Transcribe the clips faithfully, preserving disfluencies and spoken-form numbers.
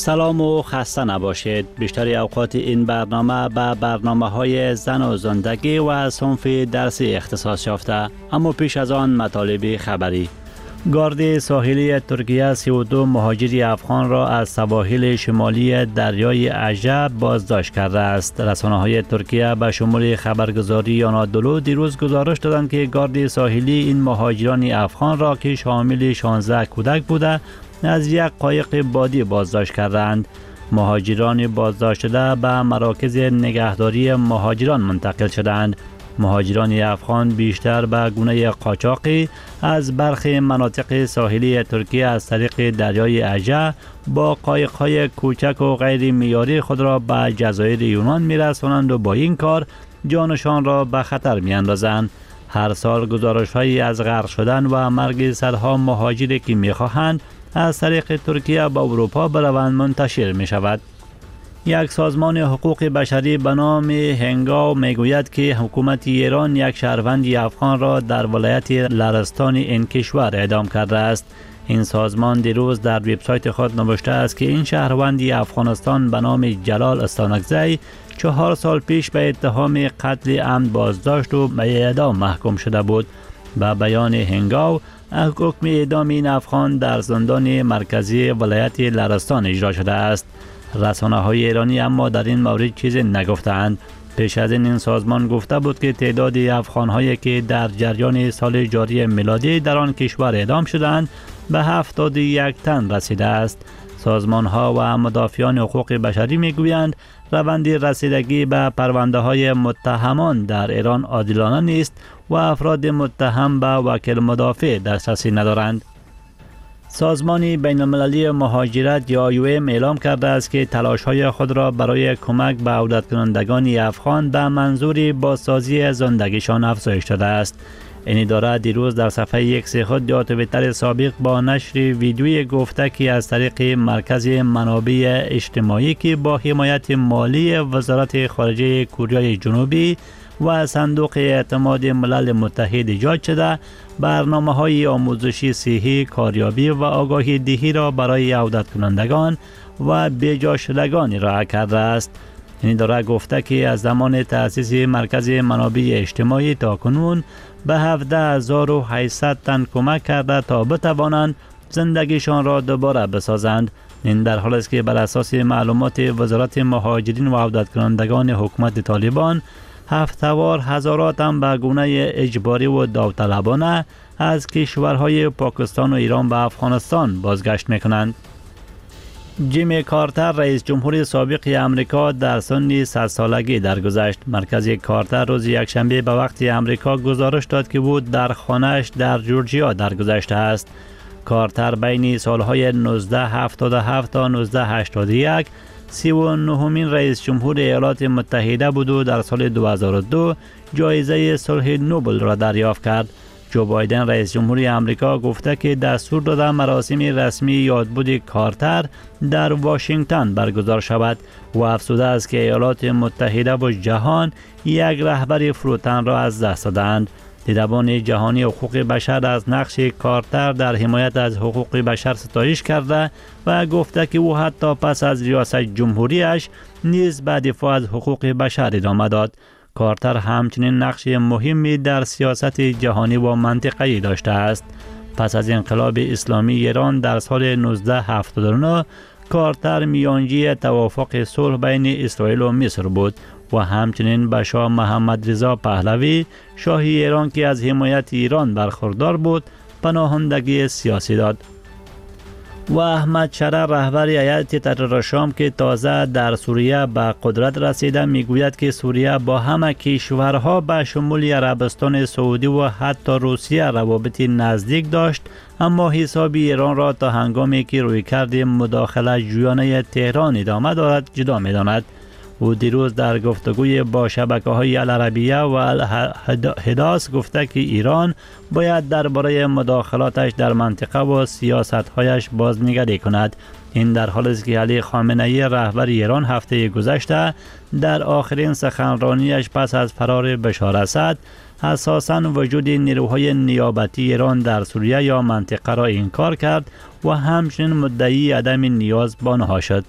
سلام و خسته نباشید. بیشتر اوقات این برنامه به برنامه های زن و زندگی و صنف درسی اختصاص یافته، اما پیش از آن مطالب خبری. گارد ساحلی ترکیه سی و دو مهاجر افغان را از سواحل شمالی دریای اژه بازداشت کرده است. رسانه‌های ترکیه به شمول خبرگزاری آنادولو دیروز گزارش دادند که گارد ساحلی این مهاجران افغان را که شامل شانزده کودک بوده از یک قایق بادی بازداشت کردند. مهاجران بازداشت شده به مراکز نگهداری مهاجران منتقل شدند. مهاجران افغان بیشتر به گونه قاچاقی از برخی مناطق ساحلی ترکیه از طریق دریای اژه با قایق‌های کوچک و غیر معیاری خود را به جزایر یونان می‌رسانند و با این کار جانشان را به خطر می‌اندازند. هر سال گزارش‌هایی از غرق شدن و مرگ صدها مهاجری که می‌خواهند از طریق ترکیه به اروپا بروند منتشر می شود. یک سازمان حقوق بشری به نام هنگاو می گوید که حکومت ایران یک شهروند افغان را در ولایت لرستان این کشور اعدام کرده است. این سازمان دیروز در وبسایت خود نوشته است که این شهروند افغانستان به نام جلال استانکزی چهار سال پیش به اتهام قتل عمد بازداشت و به اعدام محکوم شده بود. به بیان هنگاو، حکم اعدام این افغان در زندان مرکزی ولایت لرستان اجرا شده است. رسانه‌های ایرانی اما در این مورد چیزی نگفتند. پیش از این این سازمان گفته بود که تعداد افغان‌هایی که در جریان سال جاری میلادی در آن کشور اعدام شدند به هفتاد و یک تن رسیده است. سازمان‌ها و مدافعان حقوق بشری می‌گویند روند رسیدگی به پرونده‌های متهمان در ایران عادلانه نیست و افراد متهم به وکیل مدافع دسترسی ندارند. سازمان بین‌المللی مهاجرت یا آی او ام اعلام کرده است که تلاش‌های خود را برای کمک به عودت کنندگان افغان به منظور بازسازی زندگیشان افزایش داده است. این اداره دیروز در صفحه ایکس خود یا توییتر سابق با نشر ویدیوی گفته که از طریق مرکز منابع اجتماعی که با حمایت مالی وزارت خارجه کره جنوبی و صندوق اعتماد ملل متحد ایجاد شده، برنامه‌های آموزشی صحی، کاریابی و آگاهی دهی را برای عودت کنندگان و بیجا شدگان ارائه کرده است. این اداره گفته که از زمان تأسیس مرکز منابع اجتماعی تا کنون به هفده هزار و هشتصد تن کمک کرده تا بتوانند زندگیشان را دوباره بسازند. این در حالی است که بر اساس معلومات وزارت مهاجرین و عودت کنندگان حکومت طالبان، هفت‌وار هزارات هم به گونه اجباری و داوطلبانه از کشورهای پاکستان و ایران به افغانستان بازگشت میکنند. جیمی کارتر رئیس جمهور سابق امریکا در سن صد سالگی درگذشت. مرکز کارتر روز یکشنبه به وقت امریکا گزارش داد که بود در خانه‌اش در جورجیا درگذشته است. کارتر بین سالهای نوزده هفتاد و هفت تا نوزده هشتاد و یک سی و نهمین رئیس جمهور ایالات متحده بود و در سال دو هزار و دو جایزه صلح نوبل را دریافت کرد. جو بایدن رئیس جمهوری آمریکا گفته که دستور داده مراسم رسمی یادبود کارتر در واشنگتن برگزار شود و افزوده است که ایالات متحده و جهان یک رهبر فروتن را از دست دادند. دیدبان جهانی حقوق بشر از نقش کارتر در حمایت از حقوق بشر ستایش کرده و گفته که او حتی پس از ریاست جمهوریش نیز به دفاع از حقوق بشر ادامه داد. کارتر همچنین نقش مهمی در سیاست جهانی و منطقه‌ای داشته است. پس از انقلاب اسلامی ایران در سال نوزده هفتاد و نه کارتر میانجی توافق صلح بین اسرائیل و مصر بود و همچنین به شاه محمد رضا پهلوی شاه ایران که از حمایت ایران برخوردار بود پناهندگی سیاسی داد. و احمد شرع رهبر هیئت طرح شام که تازه در سوریه به قدرت رسیده میگوید که سوریه با همه کشورها به شمول عربستان سعودی و حتی روسیه روابط نزدیک داشت، اما حساب ایران را تا هنگامی که رویکرد مداخله جویانه تهران ادامه دارد جدا می‌داند. او دیروز در گفتگوی با شبکه‌های العربیه و الحداث گفته که ایران باید درباره مداخلاتش در منطقه و سیاست‌هایش بازنگری کند. این در حالی است که علی خامنه‌ای رهبر ایران هفته گذشته در آخرین سخنرانیش پس از فرار بشار اسد اساساً وجود نیروهای نیابتی ایران در سوریه یا منطقه را انکار کرد و همچنین مدعی عدم نیاز به آنها شد.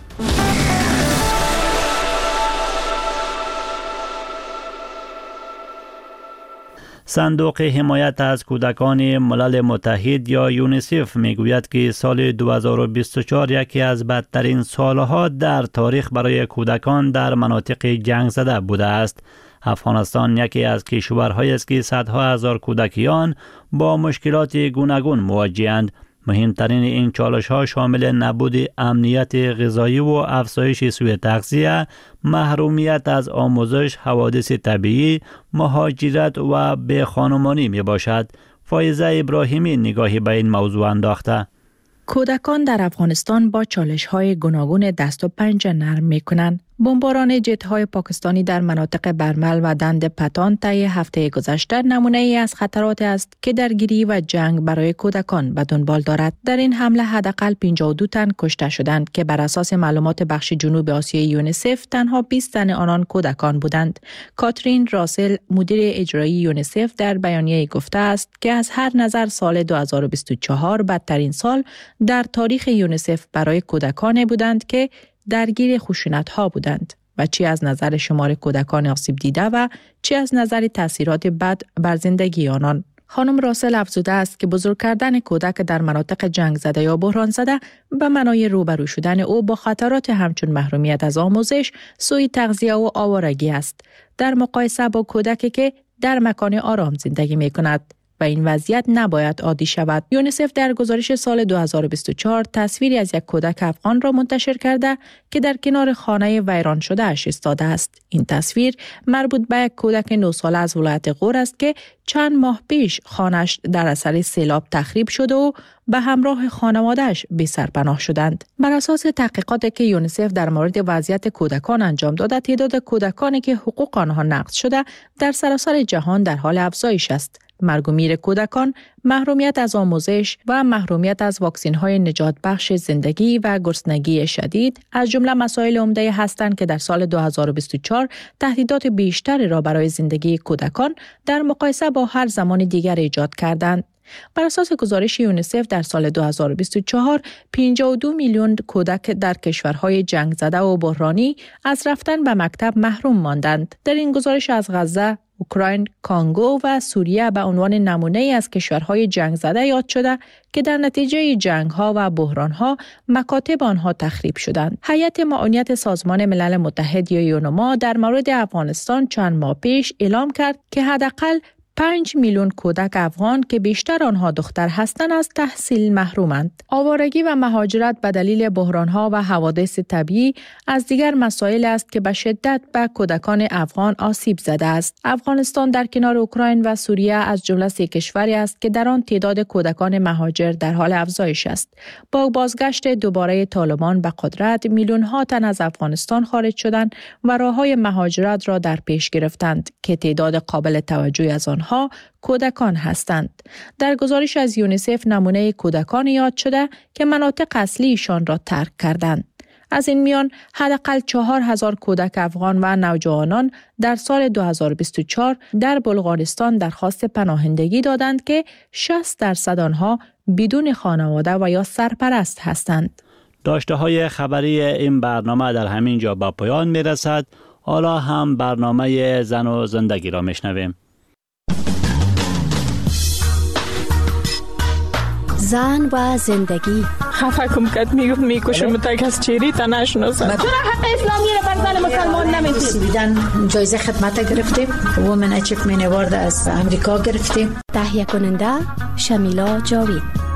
صندوق حمایت از کودکان ملل متحد یا یونیسف میگوید که سال دو هزار و بیست و چهار یکی از بدترین سالها در تاریخ برای کودکان در مناطق جنگ زده بوده است. افغانستان یکی از کشورهایی است که صدها هزار کودکیان با مشکلات گوناگون مواجه‌اند. مهمترین این چالش ها شامل نبود امنیت غذایی و افزایش سوء تغذیه، محرومیت از آموزش، حوادث طبیعی، مهاجرت و بیخانمانی می باشد. فایزه ابراهیمی نگاهی به این موضوع انداخته. کودکان در افغانستان با چالش های گوناگون دست و پنجه نرم می کنند. بمباران جت های پاکستانی در مناطق برمل و دند پتان طی هفته گذشته نمونه ای از خطرات است که درگیری و جنگ برای کودکان به دنبال دارد. در این حمله حداقل پنجاه و دو تن کشته شدند که بر اساس معلومات بخش جنوب آسیای یونیسف تنها بیست تن آنان کودکان بودند. کاترین راسل مدیر اجرایی یونیسف در بیانیه گفته است که از هر نظر سال دو هزار و بیست و چهار بدترین سال در تاریخ یونیسف برای کودکان بودند که درگیر خشونت ها بودند و چی از نظر شمار کودکان آسیب دیده و چی از نظر تاثیرات بد بر زندگی آنان. خانم راسل افزوده است که بزرگ کردن کودک در مناطق جنگ زده یا بحران زده به معنای روبرو شدن او با خطرات همچون محرومیت از آموزش، سوء تغذیه و آوارگی است، در مقایسه با کودکی که در مکان آرام زندگی می کند و این وضعیت نباید عادی شود. یونیسف در گزارش سال دو هزار و بیست و چهار تصویری از یک کودک افغان را منتشر کرده که در کنار خانه ویران شده اش ایستاده است. این تصویر مربوط به یک کودک نه ساله از ولایت غور است که چند ماه پیش خانه‌اش در اثر سیلاب تخریب شده و به همراه خانواده‌اش بی سرپناه شدند. بر اساس تحقیقاتی که یونیسف در مورد وضعیت کودکان انجام داده، تعداد کودکانی که حقوق آنها نقض شده در سراسر جهان در حال افزایش است. مرگ و میر کودکان، محرومیت از آموزش و محرومیت از واکسین‌های نجات بخش زندگی و گرسنگی شدید از جمله مسائل عمده هستند که در سال دو هزار و بیست و چهار تهدیدات بیشتری را برای زندگی کودکان در مقایسه با هر زمان دیگر ایجاد کردند. بر اساس گزارش یونیسف در سال دو هزار و بیست و چهار پنجاه و دو میلیون کودک در کشورهای جنگ زده و بحرانی از رفتن به مکتب محروم ماندند. در این گزارش از غزه، اوکراین، کانگو و سوریه به عنوان نمونه از کشورهای جنگ زده یاد شده که در نتیجه جنگ‌ها و بحران‌ها مکاتب آنها تخریب شدند. هیئت معاونت سازمان ملل متحد یا یونما در مورد افغانستان چند ماه پیش اعلام کرد که حداقل پنج میلیون کودک افغان که بیشتر آنها دختر هستند از تحصیل محرومند. آوارگی و مهاجرت به دلیل بحران‌ها و حوادث طبیعی از دیگر مسائل است که به شدت به کودکان افغان آسیب زده است. افغانستان در کنار اوکراین و سوریه از جمله سه کشوری است که در آن تعداد کودکان مهاجر در حال افزایش است. با بازگشت دوباره طالبان به قدرت، میلیون‌ها تن از افغانستان خارج شدند و راه‌های مهاجرت را در پیش گرفتند که تعداد قابل توجهی از آنها کودکان هستند. در گزارش از یونیسف نمونه کودکان یاد شده که مناطق اصلیشان را ترک کردند. از این میان حداقل چهار هزار کودک افغان و نوجوانان در سال دو هزار و بیست و چهار در بلغارستان درخواست پناهندگی دادند که شصت درصد آنها بدون خانواده و یا سرپرست هستند. داشته های خبری این برنامه در همین جا به پایان می رسد. حالا هم برنامه زن و زندگی را میشنویم. زن و زندگی. خفه کم کد میگفت میکشم تا کس چیری تا نشناسد. چرا حق اسلامی را بر زن مسلمان نمیدید؟ سویدن جایزه خدمت گرفتیم. وومن اچیومنت اوارد از امریکا گرفتیم. تهیه کننده شمیلا جاوید.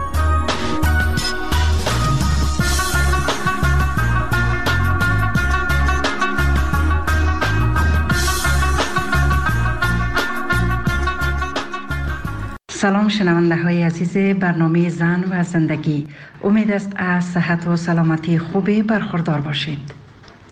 سلام شنونده های عزیز برنامه زن و زندگی. امید است از صحت و سلامتی خوبی برخوردار باشید.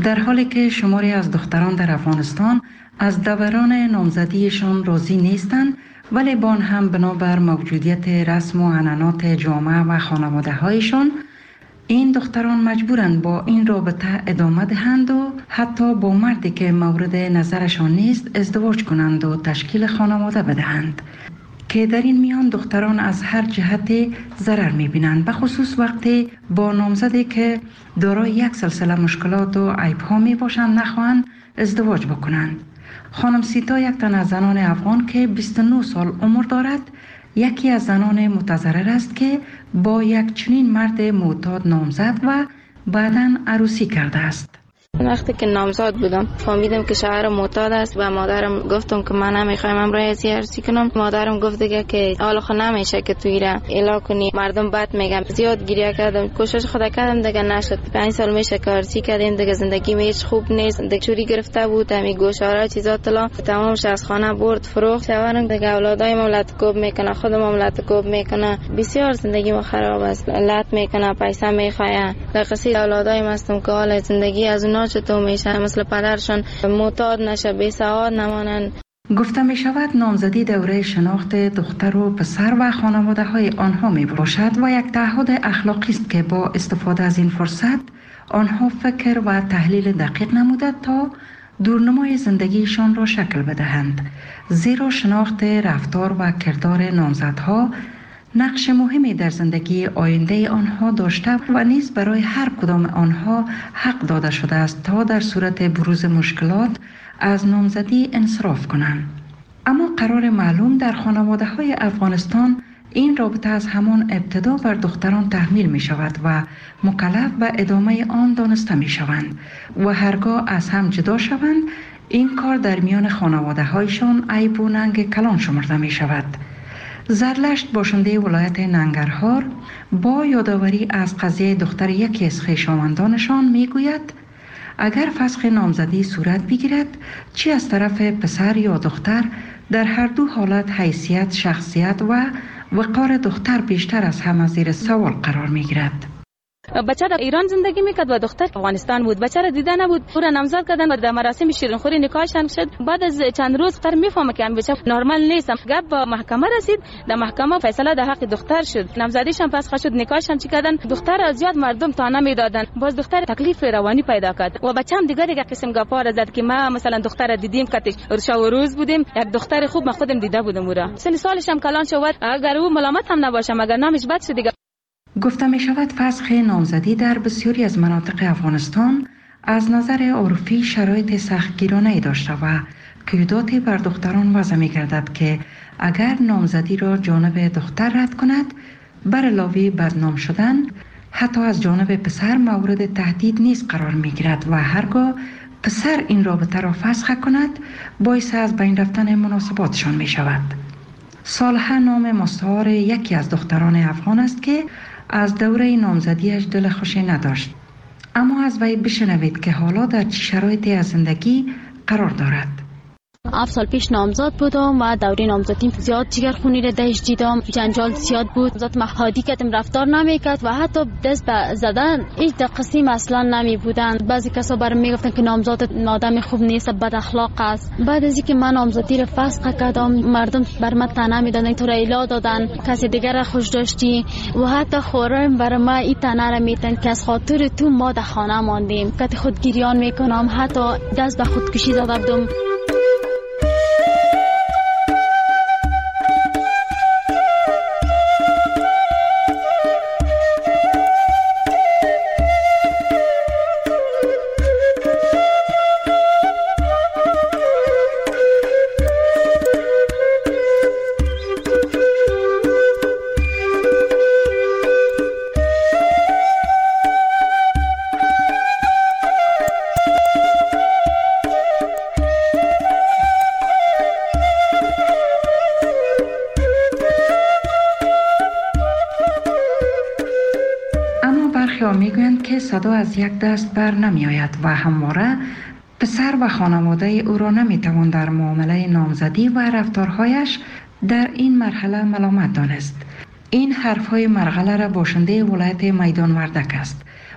در حالی که شماری از دختران در افغانستان از دوران نامزدیشان راضی نیستند، ولی با آن هم بنابر موجودیت رسم و عنعنات جامعه و خانواده هایشان این دختران مجبورند با این رابطه ادامه دهند و حتی با مردی که مورد نظرشان نیست ازدواج کنند و تشکیل خانواده بدهند، که در این میان دختران از هر جهت ضرر می‌بینند، بخصوص وقتی با نامزدی که دارای یک سلسله مشکلات و عیب‌ها میباشند نخواهند ازدواج بکنند. خانم سیتا یک تن از زنان افغان که بیست و نه سال عمر دارد، یکی از زنان متضرر است که با یک چنین مرد معتاد نامزد و بعداً عروسی کرده است. وقتی که نامزد بودم فهمیدم که شوهر معتاد است و مادرم گفتم که من نمیخوایم امروز عروسی کنم. مادرم گفت دیگه که حالا خود نمیشه که توی را اعلام کنی، مردم بد میگن. زیاد گریه کردم، کوشش خدا کردم دیگه نشد. پنج سال میشه که عروسی کردیم دیگه، زندگی هیچ خوب نیست. دیگه چوری گرفته بود، همین گوشواره چیزا طلا تمامش از خانه برد فروخت. شوهرم دیگه اولادای مملت کوب میکنه، خود مملت کوب میکنه، بسیار زندگی ما خراب است. لط میکنه، پیسه میخواه. در قصه اولادای مستم که حال زندگی از اونها چطور میشه، مثل پدرشون معتاد نشه، بی سواد نمانن. گفته می شود نامزدی دوره شناخت دختر و پسر و خانواده های آنها می باشد و یک تعهد اخلاقی است که با استفاده از این فرصت آنها فکر و تحلیل دقیق نموده تا دورنمای زندگیشان را شکل بدهند، زیرا شناخت رفتار و کردار نامزدها نقش مهمی در زندگی آینده آنها داشته و نیز برای هر کدام آنها حق داده شده است تا در صورت بروز مشکلات از نامزدی انصراف کنند. اما قرار معلوم در خانواده های افغانستان این رابطه از همان ابتدا بر دختران تحمیل می شود و مکلف به ادامه آن دانسته می شوند و هرگاه از هم جدا شوند این کار در میان خانواده هایشان عیب و ننگ کلان شمرده می شود. زرلشت باشنده ولایت ننگرهار با یادآوری از قضیه دختر یکی از خویشاوندانشان میگوید اگر فسخ نامزدی صورت بگیرد، چی از طرف پسر یا دختر، در هر دو حالت حیثیت، شخصیت و وقار دختر بیشتر از همه زیر سوال قرار میگیرد. بچه در ایران زندگی میکرد و دختر افغانستان بود. بچه را دیده نبود، او را نامزد کردن و در مراسم شیرینخوری نکاحشان شد. بعد از چند روز دختر میفهمه که این بچه نرمال نیست. گپ به محکمه رسید، در محکمه فیصله در حق دختر شد. نامزدیشان فسخ شد، نکاحشان چی کردن، دختر را زیاد مردم تانه میدادن. باز دختر تکلیف روانی پیدا کرد و بچه هم دیگه دیگه قسم گپا را زد که ما مثلا دختر را دیدیم کاتش شب و روز بودیم، یک دختر خوب ما خودم دیده بودم. او را سن سالش هم کلان شد، اگر او ملامت هم نباشه مگر نامش بد شد دیگه. گفته می شود فسخ نامزدی در بسیاری از مناطق افغانستان از نظر عرفی شرایط سختگیرانه‌ای داشته و قیوداتی بر دختران وضع می گردد که اگر نامزدی را جانب دختر رد کند، بر علاوه بدنام شدن حتی از جانب پسر مورد تهدید نیز قرار می گیرد و هرگاه پسر این رابطه را فسخ کند باعث از بین رفتن مناسباتشان می شود. صالحه نام مستعار یکی از دختران افغان است که از دوره نامزدیش دل خوشی نداشت، اما از وی بشنوید که حالا در چه شرایطی از زندگی قرار دارد. هفت سال پیش نامزد بودم و دوره نامزدیم زیاد جگرخونی را درش دیدم، جنجال زیاد بود، ذات محادی کردم رفتار نمیکرد و حتی دست به زدن هیچ قسم اصلا نمی بودند. بعضی کسا برام میگفتن که نامزد آدم خوب نیست، بد اخلاق است. بعد از اینکه من نامزدی را فسخ کردم، مردم بر من طعنه میدادن، تو را الا دادن، کسی دیگر را خوش داشتی و حتی خورم بر ما این طعنه را میدن که از خاطر تو ما در خانه ماندیم. کتی خودگیریان میکنم، حتی دست به خودکشی زده بودم. میگویند که صدا از یک دست بر نمی آید و همواره پسر و خانواده او را نمی توان در معامله نامزدی و رفتارهایش در این مرحله ملامت دانست. این حرفهای مرغله را باشنده ولایت میدان وردک است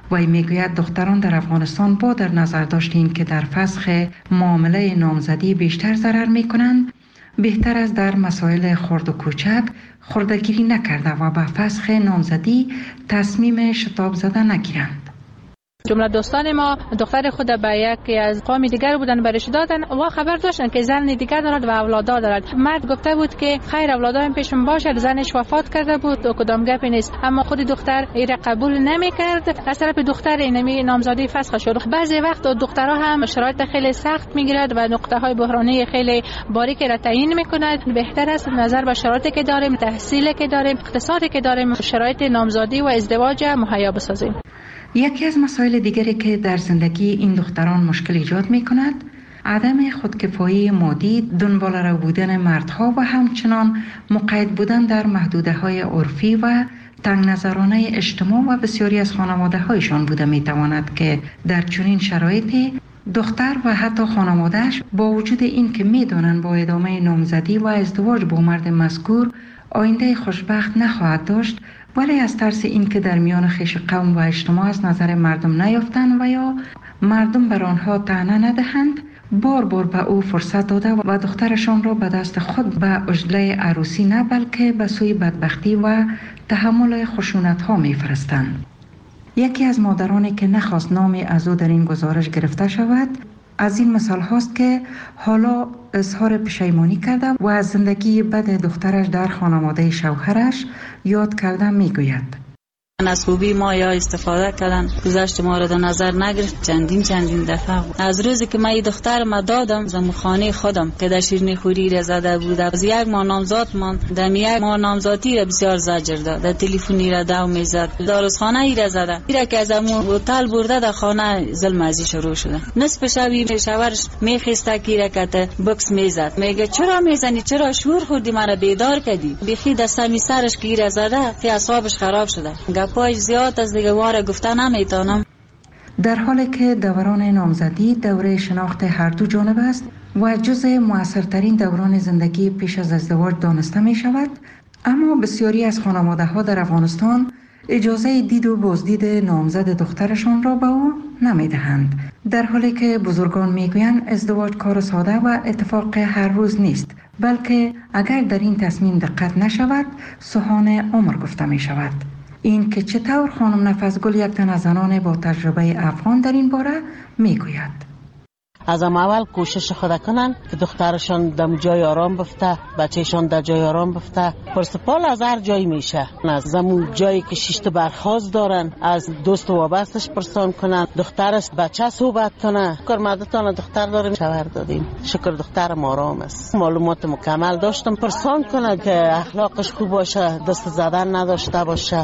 وی میگوید دختران در افغانستان با در نظر داشت این که در فسخ معامله نامزدی بیشتر ضرر می کنند، بهتر است در مسائل خرد و کوچک خردگیری نکرده و به فسخ نامزدی تصمیم شتاب زده نگیرند. جمله دوستان ما دختر خود به یکی از قوم دیگر بودن برش دادن و خبر داشتن که زن دیگر دارد و اولادا دارد. مرد گفته بود که خیر اولادایم پیشم باشه، زنش وفات کرده بود و کدام گپی نیست، اما خود دختر ایره قبول نمیکرد. از طرف دختر اینمی نامزدی فسخ شد. بعضی وقت دخترها هم شرایط خیلی سخت میگیرد و نقطه های بحرانی خیلی باریکی را تعیین میکند. بهتر است نظر به شرایطی که داریم، تحصیلی که داریم، اقتصادی که داریم، شرایط نامزدی و ازدواج مهیا بسازیم. یکی از مسائل دیگری که در زندگی این دختران مشکل ایجاد می کند عدم خودکفایی مادی، دنبال رو بودن مردها و همچنان مقید بودن در محدوده های عرفی و تنگ نظرانه اجتماع و بسیاری از خانواده هایشان بوده می تواند که در چنین شرایطی دختر و حتی خانوادهش با وجود این که می دانند با ادامه نامزدی و ازدواج با مرد مذکور آینده خوشبخت نخواهد داشت، ولی از ترس این که در میان خویش قوم و اجتماع از نظر مردم نیافتند و یا مردم بر آنها طعنه ندهند، بار بار به او فرصت داده و دخترشان را به دست خود به عجله عروسی نه بلکه به سوی بدبختی و تحمل خشونت ها می فرستند. یکی از مادرانی که نخواست نامی از او در این گزارش گرفته شود از این مثال هاست که حالا اظهار پشیمانی کرده و از زندگی بد دخترش در خانواده شوهرش یاد کرده می گوید. از خوبی ما یا استفاده کردن، گذشت ما را در نظر نگرفت. چندین چندین دفعه از روزی که من این دختر ما دادم زمو خانه خودم که در شیرینی خوری را زده بود، از یک ماه نامزاد من در یک ماه نامزادی را بسیار زجر داد، در تلفنی را دو میزد، داروخانه ای را زده، ایرا که از امو هتل برده در خانه ظلم ازی شروع شده. نصف شبی شوهرش میخسته کیرا که بکس میزد، میگه چرا میزنی، چرا شور خوردی، مرا بیدار کردی. بخی دستمی سرش کیرا زده که اعصابش خراب شده. پایش زیاد از دیگه واره گفته نمیتونم. در حالی که دوران نامزدی دوره شناخت هر دو جانب است و جزء موثرترین دوران زندگی پیش از ازدواج دانسته می شود، اما بسیاری از خانواده ها در افغانستان اجازه دید و بازدید نامزد دخترشان را به او نمی دهند، در حالی که بزرگان می گویند ازدواج کار ساده و اتفاق هر روز نیست، بلکه اگر در این تصمیم دقت نشود سوهان عمر گفته می شود. این که چطور خانم نفسگل یک تن از زنان با تجربه افغان در این باره میگوید. از اول کوشش خود کنن که دخترشان در جای آرام بفته، بچهشان در جای آرام بفته. پرسپال از هر جایی میشه، از زمون جایی که شیشت برخواست دارن از دوست و وابستش پرسان کنن، دخترش بچه صحبت کنه. شکر مدتان دختر داریم، شوهر دادیم، شکر دخترم آرام است. معلومات مکمل داشتم پرسان کنه که اخلاقش خوب باشه، دست زدن نداشته باشه.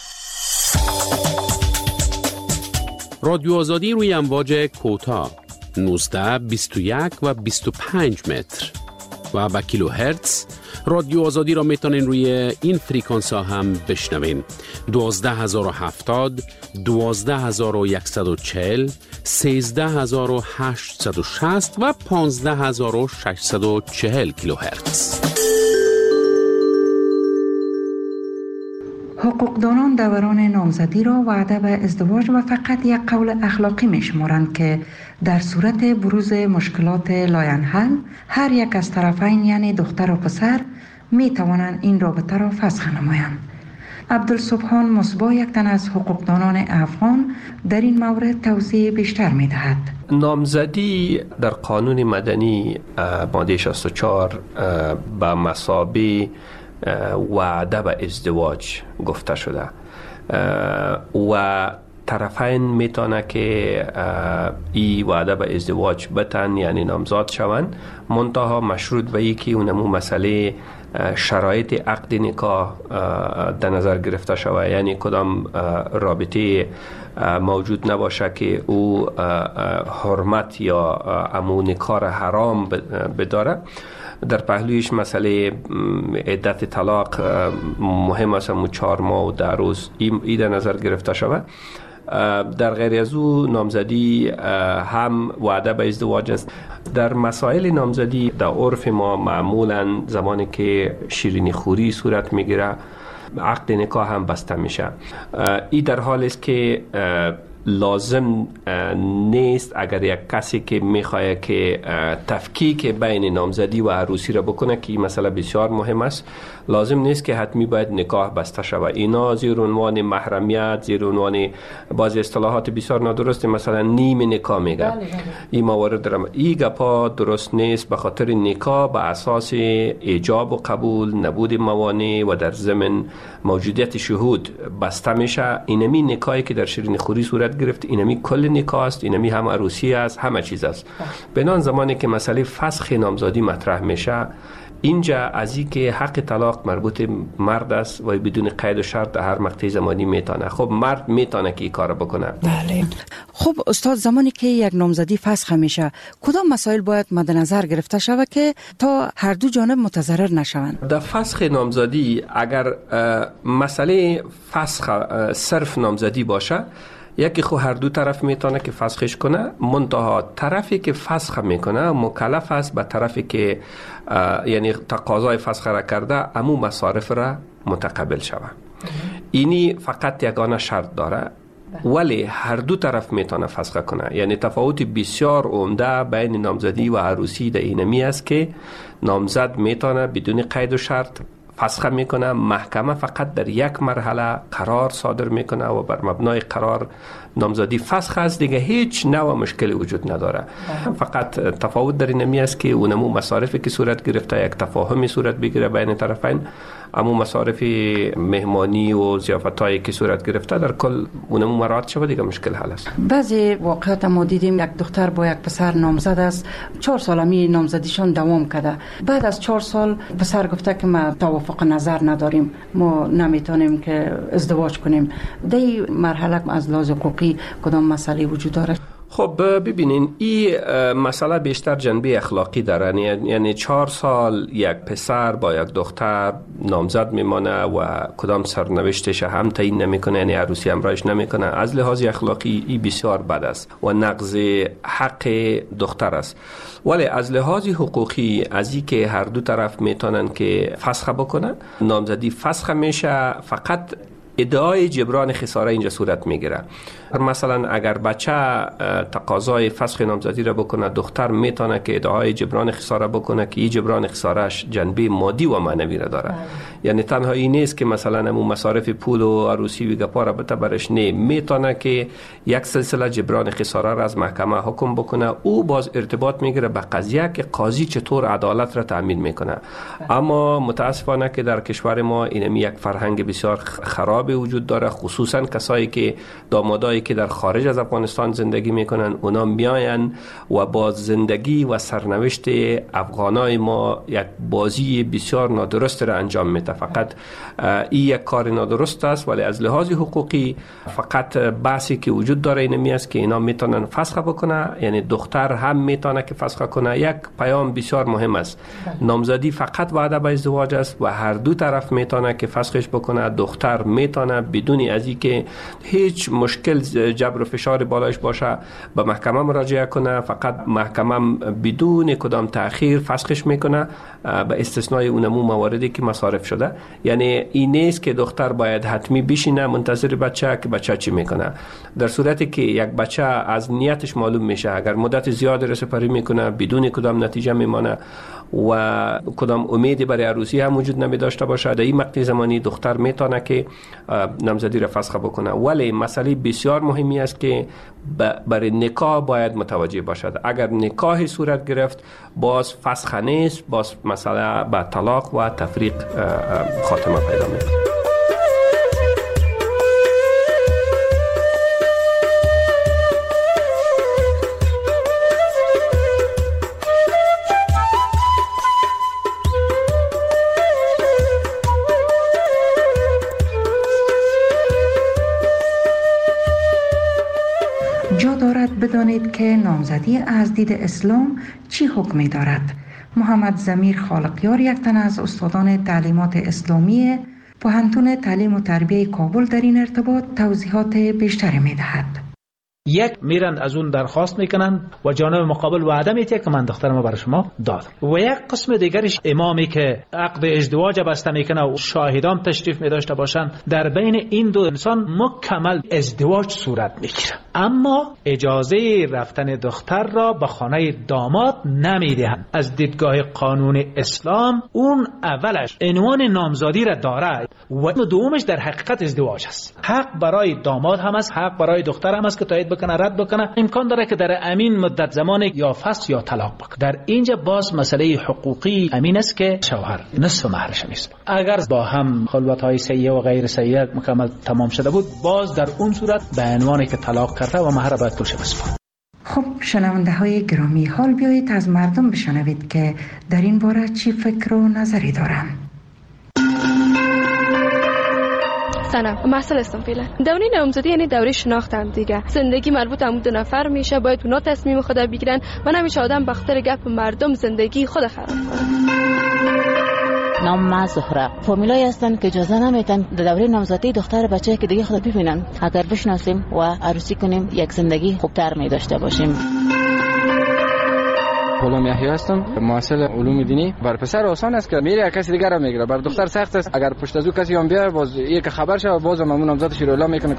رادیو آزادی روی امواج کوتاه نوزده، بیست و یک و بیست و پنج متر و با کیلو هرتز. رادیو آزادی را میتونین روی این فریکانس ها هم بشنوین: دوازده هزار و هفتاد، دوازده هزار و صد و چهل، سیزده هزار و هشتصد و شصت و پانزده هزار و ششصد و چهل کیلو هرتز. حقوقدانان دوران نامزدی را وعده به ازدواج و فقط یک قول اخلاقی می شمارند که در صورت بروز مشکلات لاینحل هر یک از طرفین یعنی دختر و پسر می توانند این رابطه را فسخ نمایند. عبدالسبحان مصباح یک تن از حقوقدانان افغان در این مورد توضیح بیشتر می دهد. نامزدی در قانون مدنی ماده شصت و چهار به مثابه وعده به ازدواج گفته شده و طرفین میتونه که ای وعده به ازدواج بتن یعنی نامزاد شوند، منتها مشروط به ای که اونمو مسئله شرایط عقد نکاح در نظر گرفته شود، یعنی کدام رابطه موجود نباشه که او حرمت یا امو نکاح را حرام بداره. در پهلویش مسئله عدت طلاق مهم است، مو چهار ماه و ده روز ای در نظر گرفته شود. در غیر از او نامزدی هم وعده به ازدواج است. در مسائل نامزدی در عرف ما معمولا زمانی که شیرینی خوری صورت میگیره عقد نکاح هم بسته میشه. ای در حال است که لازم نیست اگر یک کسی که میخواد که تفکیک بین نامزدی و عروسی را بکنه که این مسئله بسیار مهم است، لازم نیست که حتمی باید نکاح بسته شود. اینا زیر عنوان محرمیت، زیر عنوان بعضی اصطلاحات بسیار نادرست مثلا نیم نکاح میگن، این موارد درم این گپا درست نیست. به خاطر نکاح به اساس ایجاب و قبول، نبود موانع و در ضمن موجودیت شهود بسته میشه. اینمی نکاحی که در شیرین خوری صورت گرفت، اینمی کل نکاح است، اینمی هم عروسی است، همه چیز است. بنان زمانی که مسئله فسخ نامزدی مطرح میشه، اینجا از این که حق طلاق مربوط مرد است و بدون قید و شرط در هر مقطع زمانی میتونه. خب مرد میتونه که این کار بکنه. بله. خب استاد، زمانی که یک نامزدی فسخ میشه، کدام مسائل باید مد نظر گرفته شود که تا هر دو جانب متضرر نشوند؟ در فسخ نامزدی اگر مسئله فسخ صرف نامزدی باشه، یکی خو هر دو طرف میتونه که فسخش کنه، منتها طرفی که فسخ میکنه مکلف است به طرفی که یعنی تقاضای فسخ را کرده امو مصارف را متقبل شود. اینی فقط یگانه شرط داره، ولی هر دو طرف میتونه فسخ کنه. یعنی تفاوت بسیار عمده بین نامزدی و عروسی در اینمی است که نامزد میتونه بدون قید و شرط فسخ میکنه، محکمه فقط در یک مرحله قرار صادر میکنه و بر مبنای قرار نامزدی فسخ است، دیگه هیچ نوع مشکلی وجود نداره. فقط تفاوت در اینمی است که اونمو مصارفی که صورت گرفته یک تفاهمی صورت بگیره بین طرفین، اما مصارف مهمانی و ضیافتایی که صورت گرفته در کل اونمو مراعات شود، دیگه مشکل حل است. بعضی واقعات ما دیدیم یک دختر با یک پسر نامزد است، چهار سال می نامزدیشون دوام کرده. بعد از چهار سال پسر گفته که ما توافق نظر نداریم، ما نمیتونیم که ازدواج کنیم. در این مرحله از لحاظ حقوقی کدام مسئله وجود داره؟ خب ببینین، این مسئله بیشتر جنبه اخلاقی داره. یعنی چهار سال یک پسر با یک دختر نامزد میمانه و کدام سرنوشتش هم تعیین نمیکنه، یعنی عروسی همراهش نمیکنه. از لحاظ اخلاقی این بسیار بد است و نقض حق دختر است. ولی از لحاظ حقوقی، از این که هر دو طرف میتونن که فسخ بکنن، نامزدی فسخ میشه، فقط ادعای جبران خساره اینجا صورت میگیره. مثلا اگر بچه تقاضای فسخ نامزدی را بکنه، دختر میتونه که ادعای جبران خساره بکنه که این جبران خسارهش جنبه مادی و معنوی را داره. یعنی تنها این نیست که مثلا همون مصارف پول و عروسی و گپا را بته برش، نه، میتونه که یک سلسله جبران خساره را از محکمه حکم بکنه. او باز ارتباط میگیره به قضیه که قاضی چطور عدالت را تامین میکنه. اما متاسفانه که در کشور ما اینمی یک فرهنگ بسیار خراب وجود داره، خصوصا کسایی که دامادایی که در خارج از افغانستان زندگی میکنن، اونا میاین و با زندگی و سرنوشت افغانای ما یک بازی بسیار نادرست را انجام میده. فقط این یک کار نادرست است، ولی از لحاظ حقوقی فقط بحثی که وجود داره اینمی است که اینا میتونن فسخ بکنه، یعنی دختر هم میتونه که فسخ کنه. یک پیام بسیار مهم است، نامزدی فقط وعده به ازدواج است و هر دو طرف میتونه که فسخش بکنه. دختر میتونه بدون از اینکه هیچ مشکل جبر و فشار بالایش باشه به محکمه مراجعه کنه، فقط محکمه بدون کدام تأخیر فسخش میکنه به استثنای اونمو مواردی که مصارف شده. یعنی این نیست که دختر باید حتمی بشینه منتظر بچه که بچه چی میکنه. در صورتی که یک بچه از نیتش معلوم میشه، اگر مدت زیاد رسپری میکنه بدون کدام نتیجه میمانه و کدام امیدی برای عروسی هم وجود نمی داشته باشه، در این مقطع زمانی دختر میتونه که نامزدی را فسخ بکنه. ولی مسئله بسیار مهمی است که برای نکاح باید متوجه باشد. اگر نکاح صورت گرفت باز فسخ نیست، باز مسئله به طلاق و تفریق خاتمه پیدا میکنه. جا دارد بدانید که نامزدی از دید اسلام چی حکمی دارد. محمد ضمیر خالقیار، یک تن از استادان تعلیمات اسلامی پوهنتون تعلیم و تربیه کابل، در این ارتباط توضیحات بیشتری می دهد. یک، میرند از اون درخواست میکنند و جانب مقابل وعده میده که من دخترم برای شما دادم. و یک قسم دیگرش امامی که عقد ازدواج بسته میکنه و شاهدان تشریف میداشته باشند، در بین این دو انسان مکمل ازدواج صورت میگیره. اما اجازه رفتن دختر را به خانه داماد نمیدهند. از دیدگاه قانون اسلام اون اولش عنوان نامزادی را داره و دومش در حقیقت ازدواج است. حق برای داماد هم است، حق برای دختر هم است که تایید بکنه رد بکنه. امکان داره که در امین مدت زمان یا فسخ یا طلاق بکنه. در اینجا باز مسئله حقوقی امین است که شوهر نصف مهرش نیست. اگر با هم خلوت‌های سیئه و غیر سیئه مکمل تمام شده بود، باز در اون صورت به عنوانی که طلاق کرده و مهر باید پولش بسپاره. خب شنونده های گرامی، حال بیایید از مردم بشنوید که در این باره چی فکر و نظری دارن. سلام، مسئله هستم فعلا. دوره نامزدی یعنی دوره شناخت هم دیگه. زندگی مربوط هم دو نفر میشه، باید اونا تصمیم خود بگیرن و نمیشه آدم بخاطر گپ مردم زندگی خود خراب کنه. نام ما زهره. فامیلایی هستن که اجازه نمیتن در دوره نامزدی دختر بچه که دیگه خود ببینن. اگر بشناسیم و عروسی کنیم یک زندگی خوبتر می داشته باشیم. غلام یحیی هستم، محصل علوم دینی. بر پسر آسان است که میره کسی دیگر را میگیره، بر دختر سخت است. اگر پشت از او کسی هم بیاره باز یک خبر شه باز همون نامزدش رو اعلام میکنه.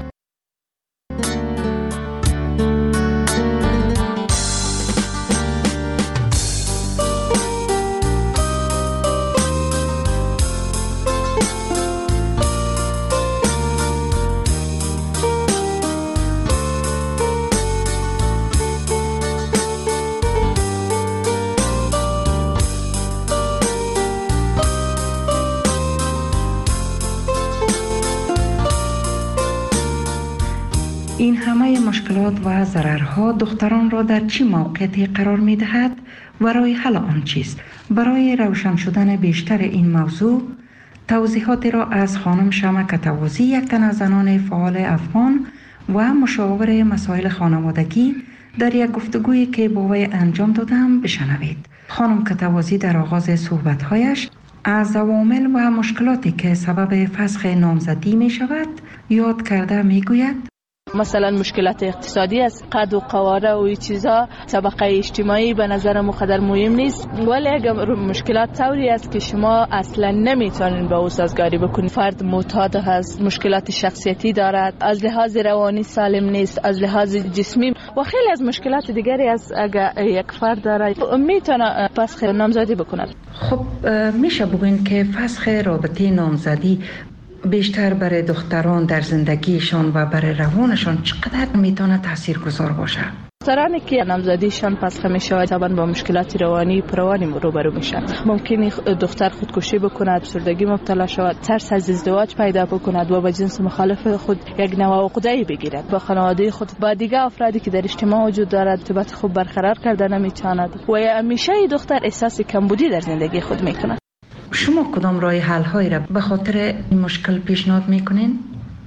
این همه مشکلات و ضررها دختران را در چه موقعیتی قرار می دهد و راه حل آن چیست؟ برای روشن شدن بیشتر این موضوع توضیحاتی را از خانم شمع کتوازی، یک تن از زنان فعال افغان و مشاور مسائل خانوادگی، در یک گفتگویی که با وی انجام دادم بشنوید. خانم کتوازی در آغاز صحبت‌هایش از عوامل و مشکلاتی که سبب فسخ نامزدی می شود یاد کرده می گوید: مثلا مشکلات اقتصادی است، قد و قواره و این چیزا، طبقه اجتماعی به نظر مقدر مهم نیست، ولی اگر مشکلات طوری است که شما اصلا نمیتونین به او سازگاری بکنید. فرد معتاد هست، مشکلات شخصیتی دارد، از لحاظ روانی سالم نیست، از لحاظ جسمی و خیلی از مشکلات دیگری است. اگر یک فرد داره میتونه فسخ نامزدی بکند. خب میشه بگوین که فسخ رابطه نامزدی بیشتر برای دختران در زندگیشان و برای روانشان چقدر میتونه تاثیرگذار باشه؟ دخترانی که نامزدیشان فسخ میشه طبعا با مشکلات روانی پروانی روبرو میشن. ممکنه دختر خودکشی بکند، افسردگی مبتلا شود، ترس از ازدواج پیدا بکند و با جنس مخالف خود یک نوع عقده‌ای بگیرد. با خانواده خود با دیگه افرادی که در اجتماع وجود دارد ارتباط خوب برقرار کرده نمیتواند و همیشه دختر احساس کمبودی در زندگی خود میکند. شما کدام راه حل هایی را به خاطر این مشکل پیشنهاد میکنین؟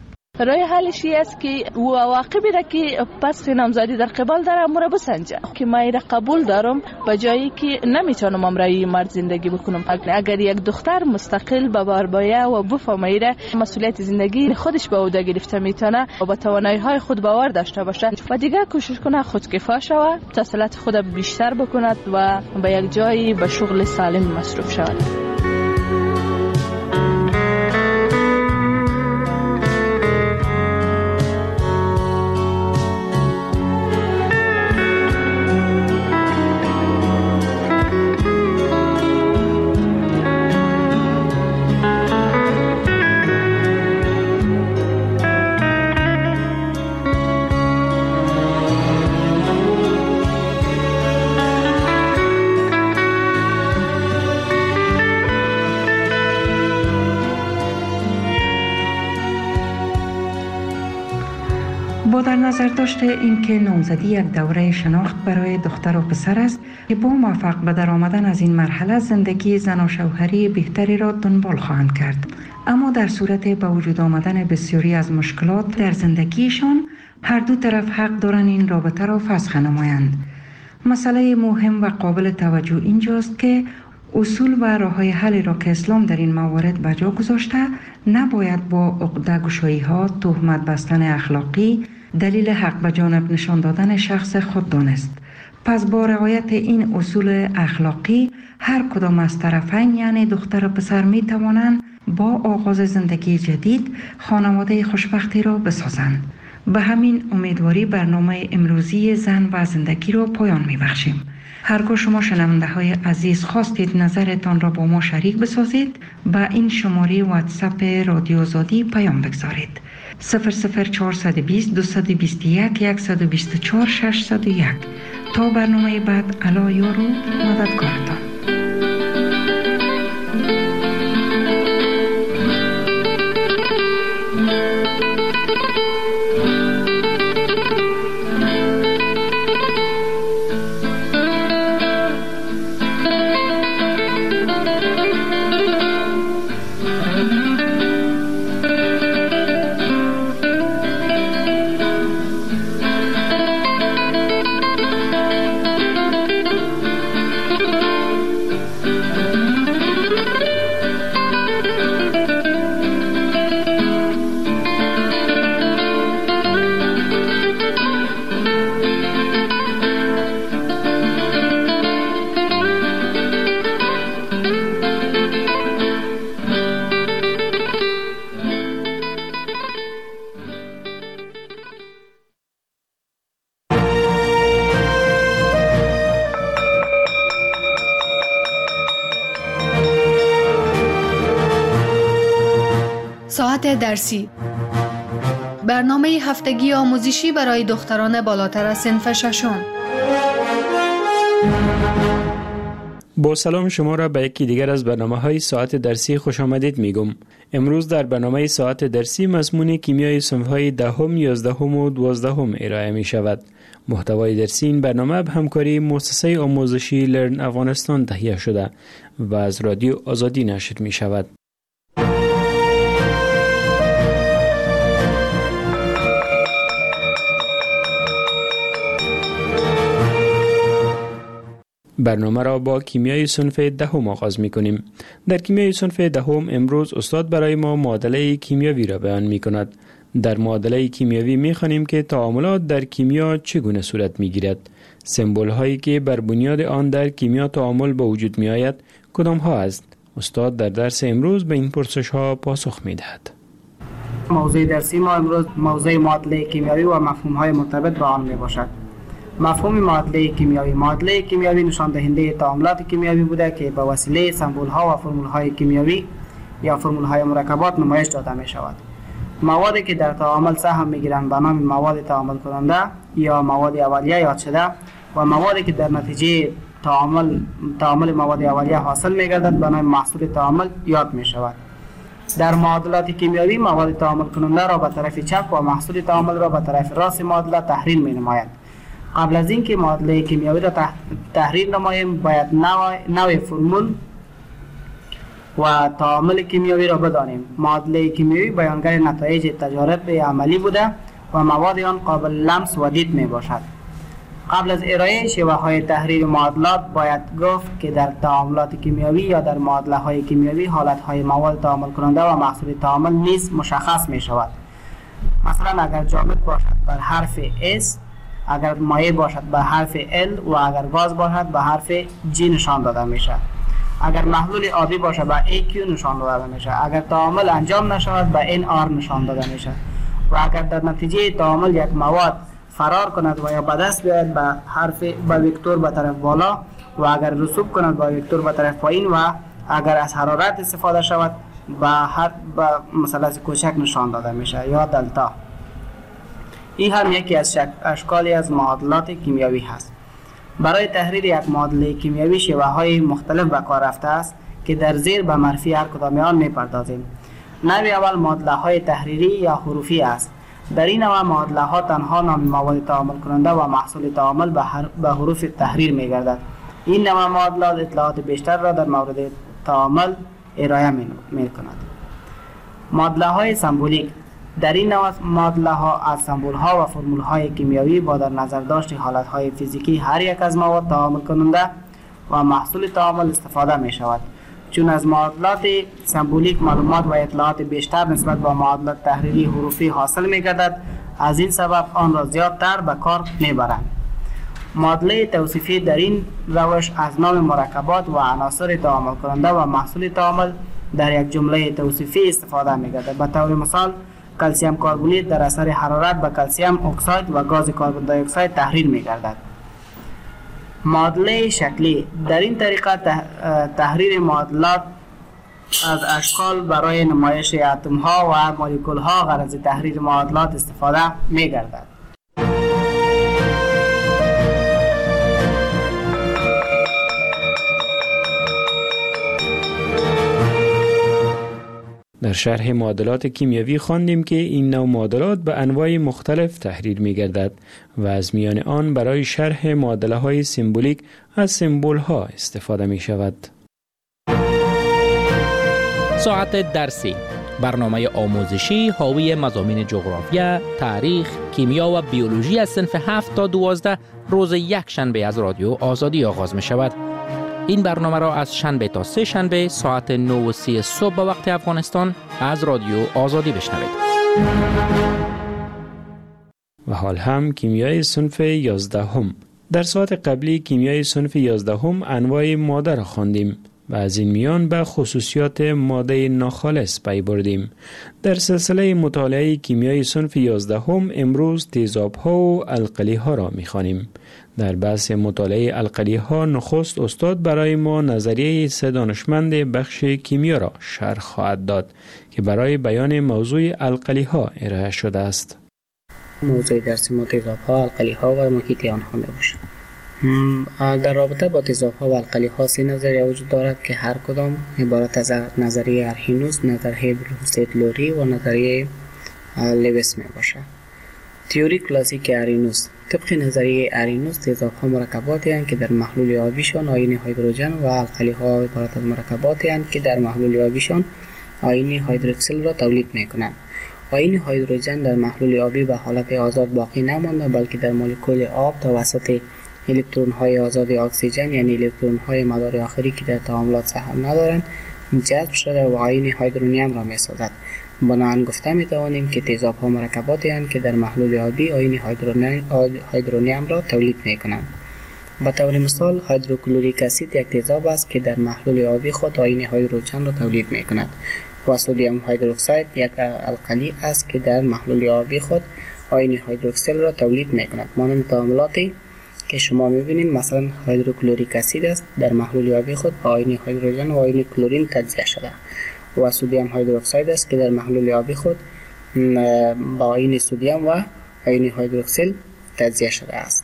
راه حلش است که او عواقبی را که پس نامزدی در قبال داره امور بسنجه که من را قبول دارم به جایی که نمیتونم امرای مرد زندگی بکنم. اگر یک دختر مستقل به بار بایه و بفهمه مسئولیت زندگی خودش به عهده گرفته میتونه و با توانایی های خود باور داشته باشه و دیگه کوشش کنه خودکفا شود، تسلط خود بیشتر بکند و به یک جایی به شغل سالم مصروف شود. با در نظر داشته این که نامزدی یک دوره شناخت برای دختر و پسر است که با موفق به در آمدن از این مرحله زندگی زن و شوهری بهتری را دنبال خواهند کرد، اما در صورت به وجود آمدن بسیاری از مشکلات در زندگیشان هر دو طرف حق دارند این رابطه را فسخ نمایند. مسئله مهم و قابل توجه اینجاست که اصول و راه‌های حل را که اسلام در این موارد به جا گذاشته نباید با عقده‌گشایی‌ها، تهمت بستن اخلاقی دلیل حق به جانب نشان دادن شخص خود دانست. پس با رعایت این اصول اخلاقی هر کدام از طرفین یعنی دختر و پسر می توانند با آغاز زندگی جدید خانواده خوشبختی را بسازند. به همین امیدواری برنامه امروزی زن و زندگی را پایان می بخشیم. هرگاه شما شنونده های عزیز خواستید نظرتان را با ما شریک بسازید، به این شماره واتساپ رادیو آزادی پیام بگذارید. صفر صفر چهارصد و بیست دویست و بیست و یک صد و بیست و چهار ششصد و یک. تا برنامه بعد، الا یارو مددکارتان. ساعت درسی، برنامه هفتگی آموزشی برای دختران بالاتر از صنف ششم. با سلام شما را به یکی دیگر از برنامه‌های ساعت درسی خوش آمدید میگم. امروز در برنامه ساعت درسی مضمون کیمیای صنف‌های دهم، یازدهم و دوازدهم ارائه می شود. محتوای درسی این برنامه به همکاری مؤسسه آموزشی لرن افغانستان تهیه شده و از رادیو آزادی نشر می شود. برنامه را با کیمیای صنف دهم آغاز می کنیم. در کیمیای صنف دهم امروز استاد برای ما معادله کیمیاوی را بیان می کند. در معادله کیمیاوی می خوانیم که تعاملات در کیمیا چگونه صورت می گیرد. سمبول هایی که بر بنیاد آن در کیمیا تعامل به وجود می آید کدام ها است؟ استاد در درس امروز به این پرسش ها پاسخ می دهد. موضوع درسی ما امروز موضوع معادله کیمیاوی و مفهوم های مرتبط با آن می باشد. مفهوم معادله کیمیاوی: معادله کیمیاوی نشان دهنده تعاملات کیمیاوی بوده که به وسیله سمبول ها و فرمول های کیمیاوی یا فرمول های مرکبات نمایش داده می شود. موادی که در تعامل سهم می گیرند به نام مواد تعامل کننده یا مواد اولیه یاد شده و موادی که در نتیجه تعامل تعامل مواد اولیه حاصل می گردد به نام محصول تعامل یاد می شود. در معادلات کیمیاوی مواد تعامل کننده را به طرف چپ و محصول تعامل را به طرف راست معادله تحریر می نماید. قبل از اینکه معادله کیمیاوی را تحریر نماییم باید نوع, نوع فرمول و تعامل کیمیاوی را بدانیم. معادله کیمیاوی بیانگر نتایج تجارب عملی بوده و مواد آن قابل لمس و دید می باشد. قبل از ارائه شیوه های تحریر معادلات باید گفت که در تعاملات کیمیاوی یا در معادله های کیمیاوی حالت های مواد تعامل کننده و محصول تعامل نیز مشخص می شود. مثلا اگر جامد باشد بر حرف S، اگر مایع باشد به حرف L و اگر گاز باشد به حرف G نشان داده میشه. اگر محلول آبی باشد به ای کیو نشان داده میشه. اگر تعامل انجام نشود به ان آر نشان داده میشه. و اگر در نتیجه تعامل یک مواد فرار کند و یا به دست بیاید به حرف به وکتور به طرف بالا و اگر رسوب کند به وکتور به طرف پایین و اگر از حرارت استفاده شود به هر به مثلث کوچک نشان داده میشه یا دلتا. این هم یکی از اشکالی از معادلات کیمیاوی هست. برای تحریر یک معادله کیمیاوی شیوه های مختلف به کار رفته است که در زیر به معرفی هر کدام آن میپردازیم. نوع اول معادله های تحریری یا حروفی است. در این نوع معادله ها تنها نام مواد تعامل کننده و محصول تعامل به, به حروف تحریر می گردد. این نوع معادلات اطلاعات بیشتر را در مورد تعامل ارائه می کند. معادله های سمبولیک: در این نوع معادله ها از سمبول ها و فرمول های کیمیاوی با در نظر داشت حالت های فیزیکی هر یک از مواد تعامل کننده و محصول تعامل استفاده می شود. چون از معادلات سمبولیک معلومات و اطلاعات بیشتر نسبت به معادلات تحریری حروفی حاصل می گردد، از این سبب آن را زیادتر به کار می برند. معادله توصیفی در این روش از نام مرکبات و عناصر تعامل کننده و محصول تعامل در یک جمله توصیفی استفاده می گردد. به طور مثال کلسیم کربونیت در اثر حرارت به کلسیم اکساید و گاز کربن دی اکساید تحریر می گردد. معادله شکلی: در این طریقه تحریر معادلات از اشکال برای نمایش اتم ها و مولکول ها غرض تحریر معادلات استفاده می گردد. در شرح معادلات کیمیایی خواندیم که این نوع معادلات به انواع مختلف تحریر می گردد و از میان آن برای شرح معادله های سمبولیک از سمبول ها استفاده می شود. ساعت درسی، برنامه آموزشی حاوی مضامین جغرافیا، تاریخ، کیمیا و بیولوژی از صنف هفت تا دوازده روز یک شنبه از رادیو آزادی آغاز می شود. این برنامه را از شنبه تا سه شنبه ساعت نه و سی صبح به وقت افغانستان از رادیو آزادی بشنوید. و حال هم کیمیای صنف یازدهم. در ساعت قبلی کیمیای صنف یازدهم انواع ماده را خواندیم و از این میان به خصوصیات ماده ناخالص پی بردیم. در سلسله مطالعه کیمیای صنف یازدهم امروز تیزاب‌ها و القلی‌ها را می‌خوانیم. در بحث مطالعه القلی‌ها نخست استاد برای ما نظریه سه دانشمند بخش کیمیا را شرح خواهد داد که برای بیان موضوع القلی‌ها ارائه شده است. موضوع درس ما تیزاب‌ها، القلی‌ها و محیط آنها میباشد. در رابطه با تیزاب‌ها و القلی‌ها سه نظریه وجود دارد که هر کدام عبارت از نظریه ارهینوس، نظریه بروسلت-لوری و نظریه لویس میباشد. تئوری کلاسیک ارهینوس: طبق نظریه ارهینوس تیزاب‌ها مرکباتی هستند که در محلول آبیشان آیین هیدروژن و القلی‌ها عبارت از مرکباتی هستند که در محلول آبیشان آیین هیدروکسیل را تولید می‌کنند. آیین هیدروژن در محلول آبی به حالت آزاد باقی نمانده بلکه در مولکول آب توسط الکترون های آزاد اکسیژن یعنی الکترون های مدار آخری که در تعاملات سهم ندارند جذب شده و آیین هیدرونیم را می‌سازد. بنابراین گفته می‌توانیم که تیزاب‌ها مرکباتی هستند که در محلول آبی آیین هیدرونیم را تولید می‌کنند. به طور مثال هیدروکلوریک اسید یک تیزاب است که در محلول آبی خود آیین هیدروژن را تولید می‌کند و سدیم هیدروکساید یک القلی است که در محلول آبی خود آیین هیدروکسیل را تولید می‌کند. مانند تعاملاتی که شما می‌بینید مثلا هیدروکلوریک اسید است در محلول آبی خود با آیین هیدروژن و آیین کلورین تجزیه شده و سدیم هیدروکساید است که در محلول آبی خود با آیین سدیم و آیین هیدروکسیل تجزیه شده است.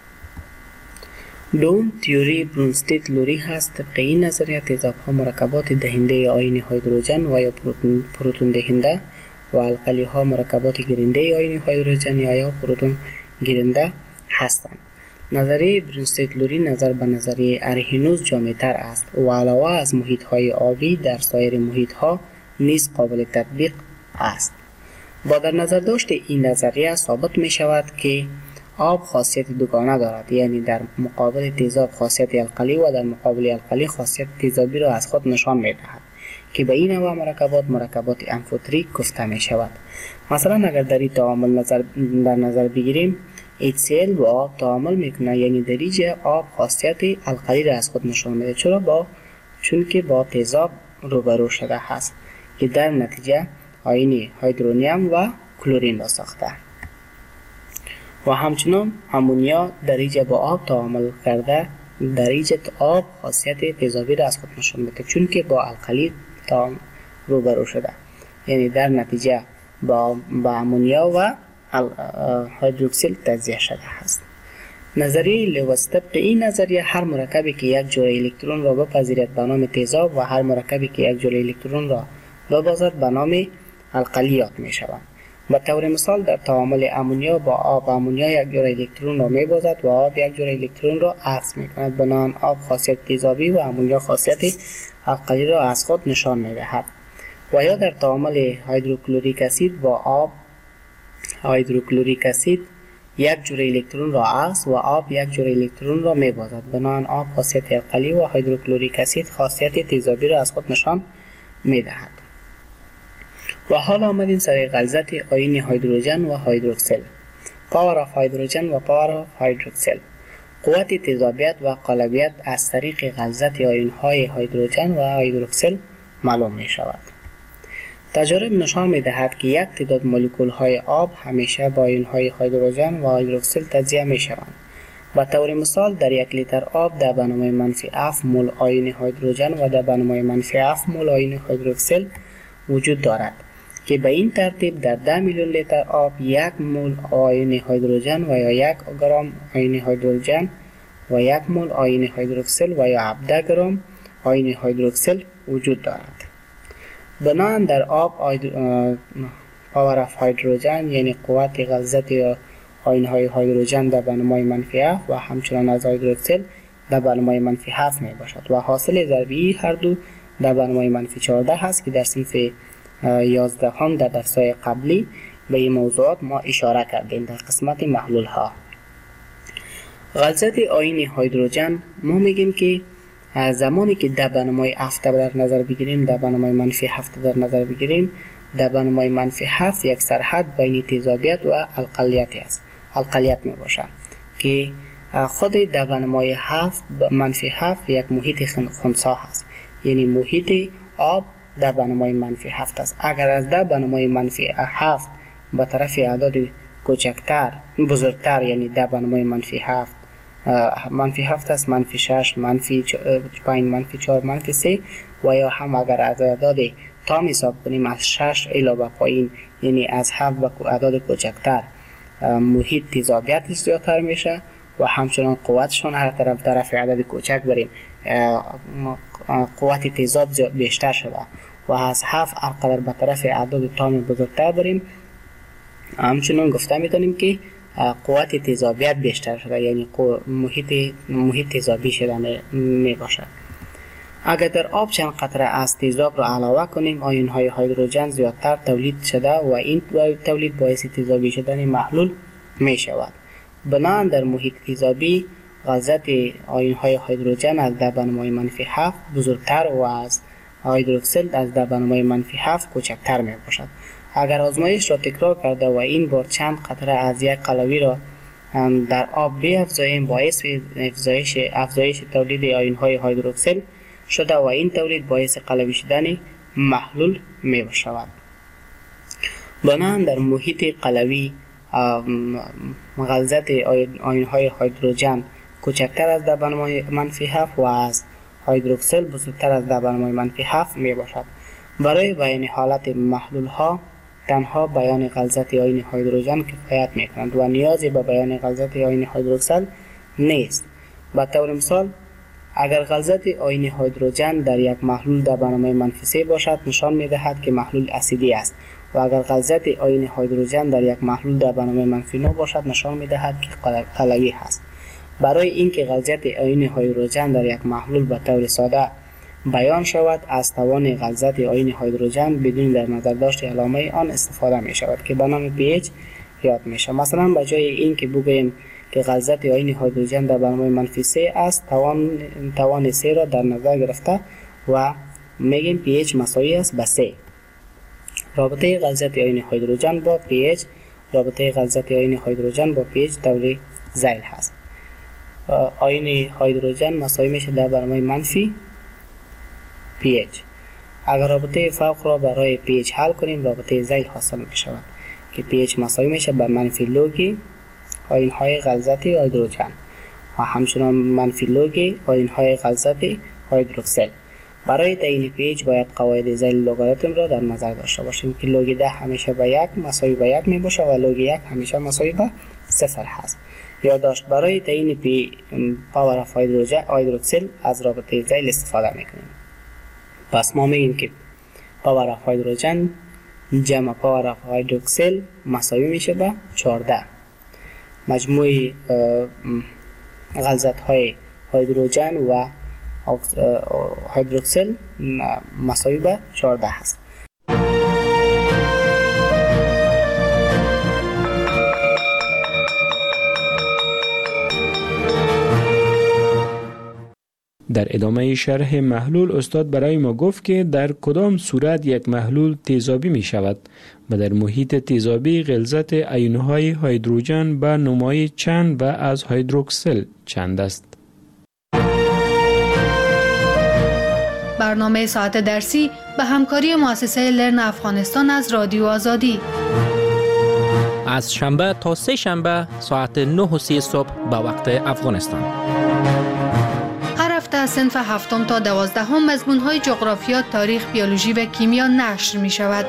دوم تئوری برونستیت-لوری هست. طبق این نظریه تیزاب‌ها مرکبات دهنده آیین هیدروژن و یا پروتون, پروتون دهنده و القلی‌ها مرکبات گیرنده آیین هیدروژن یا یا پروتون گیرنده هستند. نظریه برونستیت-لوری نظر به نظریه ارهینوس جامع‌تر است و علاوه از محیط‌های آبی در سایر محیط‌ها نیز قابل تطبیق است. با در نظر داشت این نظریه ثابت می شود که آب خاصیت دوگانه دارد، یعنی در مقابل تیزاب خاصیت القلی و در مقابل القلی خاصیت تیزابی را از خود نشان می دهد که به این نوع مرکبات مرکبات امفوتریک گفته می شود. مثلا اگر در این تعامل نظر در نظر بگیریم اچ سی ال با آب تعامل میکنه، یعنی در اینجا آب خاصیت القلی را از خود نشان میده چرا با چون که با تیزاب روبرو شده هست که در نتیجه آیین هیدرونیم و کلورین را ساخته و همچنین امونیا در اینجا با آب تعامل کرده در اینجا آب خاصیت تیزابی را از خود نشان میده چون که با القلی تعامل روبرو شده، یعنی در نتیجه با با امونیا و هیدروکسیل تجزیه شده است. نظریه لویس: طبق این نظریه هر مرکبی که یک جرعه الکترون را بپذیرد به نام تیزاب و هر مرکبی که یک جرعه الکترون را ببازد به نام القلی یاد می شوند. به طور مثال در تعامل امونیا با آب امونیا یک جرعه الکترون را می بازد و آب یک جرعه الکترون را عکس می کند. بنابراین آب خاصیت تیزابی و امونیا خاصیت القلی را از خود نشان می دهد. و یا در تعامل هیدروکلوریک اسید با آب هیدروکلوریک اسید یک جرعه الکترون را عکس و آب یک جرعه الکترون را می بازد. بنابراین آب خاصیت القلی و هیدروکلوریک اسید خاصیت تیزابی را از خود نشان می دهد. و حال آمدیم سر غلظت آیین هیدروژن و هیدروکسیل. پاور آف هیدروژن و پاور آف هیدروکسیل. قوت تیزابیت و قالبیت از طریق غلظت آیین های هیدروژن و هیدروکسیل معلوم می شود. تجارب نشان می‌دهد که یک تعداد مولکول‌های آب همیشه با آیون‌های هیدروژن و هیدروکسیل تجزیه می‌شوند. به طور مثال در یک لیتر آب در بنمای منفی هفت مول آیون هیدروژن و در بنمای منفی هفت مول آیون هیدروکسیل وجود دارد که به این ترتیب در ده میلیون لیتر آب یک مول آیون هیدروژن و یا یک گرم آیون هیدروژن و یک مول آیون هیدروکسیل و یا هفده گرم آیون هیدروکسیل وجود دارد. بنابراین در آب پاور اف هیدروژن یعنی قوت غلظت آیون های هیدروژن در بنمای منفی هفت و همچنان از هیدروکسیل در بنمای منفی هفت می باشد و حاصل ضربی هر دو در بنمای منفی چهارده هست که در صنف یازده هم در درس‌های قبلی به این موضوعات ما اشاره کردیم در قسمت محلول ها. غلظت آیون هیدروژن ما میگیم که زمانی که در بنمای هفت در نظر بگیریم، در بنمای منفی هفت در نظر بگیریم، در بنمای منفی هفت یک سرحد بین تیزابیت و القلیت است. القلیت می باشد که خود در بنمای هفت منفی هفت یک محیط خنثی هست، یعنی محیط آب در بنمای منفی هفت است. اگر از در بنمای منفی هفت به طرف اعداد کوچکتر بزرگتر، یعنی در بنمای منفی هفت منفی هفت است، منفی شش، منفی پنج، منفی چهار، منفی سه و یا هم اگر از اعداد تام حساب کنیم از شش الی به پایین، یعنی از هفت به اعداد کوچکتر، محیط تیزابیت زیادتر میشه و همچنان قوتشون هر طرف طرف عدد کوچک بریم قوت تیزاب بیشتر شده و از هفت هرقدر به طرف اعداد تام بزرگتر بریم همچنان گفته میتونیم که قوت تیزابیت بیشتر شده، یعنی محیط محیط تیزابی شده می باشد. اگر در آب چند قطره از تیزاب را علاوه کنیم، آیون های هیدروژن زیادتر تولید شده و این تولید باعث تیزابی شدن محلول می شود. بنابراین در محیط تیزابی غلظت آیون های هیدروژن از در بنمای منفی هفت بزرگتر و از هیدروکسیل از در بنمای منفی هفت کوچکتر می باشد. اگر آزمایش را تکرار کرده و این بار چند قطره از یک قلوی را در آب بیافزاییم، باعث افزایش افزایش تولید آیون های هیدروکسیل شده و این تولید باعث قلوی شدن محلول می شود. بنابراین در محیط قلوی غلظت آیون های هیدروژن کوچکتر از در بنمای منفی هفت و از هیدروکسیل بزرگتر از در بنمای منفی هفت می باشد. برای بیان حالت محلول ها تنها بیان غلظت آیون هیدروژن کفایت می کنند و نیازی به بیان غلظت آیون هیدروکسیل نیست. به طور مثال اگر غلظت آیون هیدروژن در یک محلول در بنمای منفی سه باشد، نشان می دهد که محلول اسیدی است و اگر غلظت آیون هیدروژن در یک محلول در بنمای منفی نه باشد، نشان می دهد که قلوی است. برای اینکه غلظت آیون هیدروژن در یک محلول به طور ساده بیان شود، از توان غلظت آیون هیدروژن بدون در نظر داشت علامه آن استفاده می شود که به نام پی اچ یاد می شود. مثلا به جای اینکه بگوییم که غلظت آیون هیدروژن در بنمای منفی سه است، توان توان سه را در نظر گرفته و میگیم پی اچ مساوی است به سه. رابطه غلظت آیون هیدروژن با پی اچ رابطه غلظت آیون هیدروژن با پی اچ طوری ذیل هست. آیون هیدروژن مساوی میشه در بنمای منفی پی اچ. اگر رابطه فوق را برای پی اچ حل کنیم، رابطه ذیل حاصل می شود که پی اچ مساوی میشه به منفی لوگ آیون های غلظت هیدروژن و همچنان منفی لوگ آیون های غلظت هیدروکسیل. برای تعیین پی اچ باید قواعد ذیل لوگاریتم را در نظر داشته باشیم که لوگ ده همیشه به یک مساوی به یک می باشه و لوگ یک همیشه مساوی به صفر هست. یادداشت: برای تعیین پی پاور اف هیدروکسیل از رابطه ذیل استفاده میکنیم. پس ما میگیم که پاور اف هیدروژن جمع پاور اف هیدروکسیل مساوی میشه به چهارده. مجموع غلظت های هیدروژن و هیدروکسیل مساوی به چهارده هست. در ادامه شرح محلول استاد برای ما گفت که در کدام صورت یک محلول تیزابی می شود و در محیط تیزابی غلظت آیون‌های هیدروژن به نمای چند و از هیدروکسیل چند است. برنامه ساعت درسی به همکاری مؤسسه لرن افغانستان از رادیو آزادی. از شنبه تا سه شنبه ساعت نه و سی صبح به وقت افغانستان. هر هفته از صنف هفتم تا دوازدهم مضمون‌های جغرافیا، تاریخ، بیولوژی و کیمیا نشر می شود.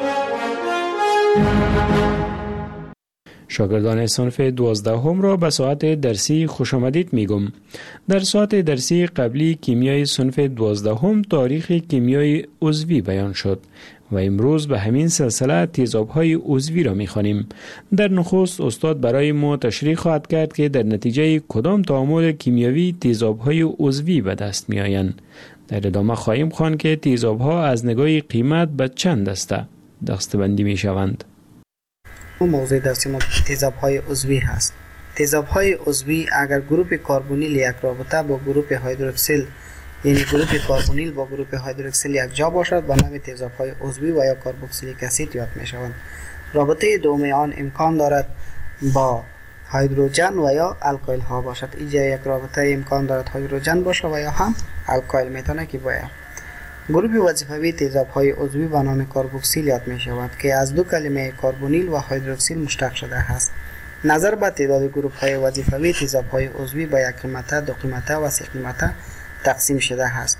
شاگردان صنف دوازدهم را به ساعت درسی خوش آمدید میگم. در ساعت درسی قبلی کیمیای صنف دوازدهم تاریخ کیمیای عضوی بیان شد و امروز به همین سلسله تیزاب‌های عضوی را می‌خوانیم. در نخست استاد برای ما تشریح خواهد کرد که در نتیجه کدام تعامل کیمیایی تیزاب‌های عضوی به دست می‌آیند. در ادامه خواهیم خواند که تیزاب‌ها از نگاه قیمت به چند دسته دسته‌بندی می‌شوند. موضوع درسی ما تیزاب‌های عضوی هست. تیزاب‌های عضوی اگر گروپ کربونیل یک رابطه با گروپ هیدروکسیل، یعنی گروپ کربونیل با گروپ هیدروکسیل یک جا باشد، به نام تیزاب‌های عضوی و یا کربوکسیلیک اسید یاد می‌شوند. رابطه دوم آن امکان دارد با هیدروژن و یا الکل ها باشد. اینجا یک رابطه امکان دارد هیدروژن باشه و یا هم الکل میتونه که باید. گروپ وظیفوی تیزاب‌های عضوی به نام کربوکسیل یاد می شود که از دو کلمه کربونیل و هیدروکسیل مشتق شده است. نظر به تعداد گروپ‌های وظیفوی تیزاب‌های عضوی به یک قیمته، دو قیمته و سه قیمته تقسیم شده است.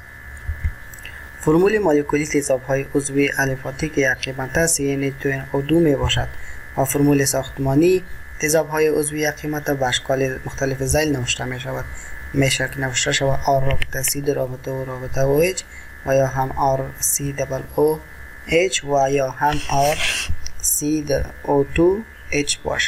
فرمول مولکولی تیزاب‌های عضوی الفاتی که یک قیمته سی ان اچ دو او دو می باشد و فرمول ساختمانی تیزاب‌های عضوی یک قیمته به اشکال مختلف ذیل نوشته می شود. میشه که نوشته شود آر رابطه سی رابطه او رابطه او اچ و یا هم آر سی دبل او اچ و یا هم آر سی او دو اچ باشه.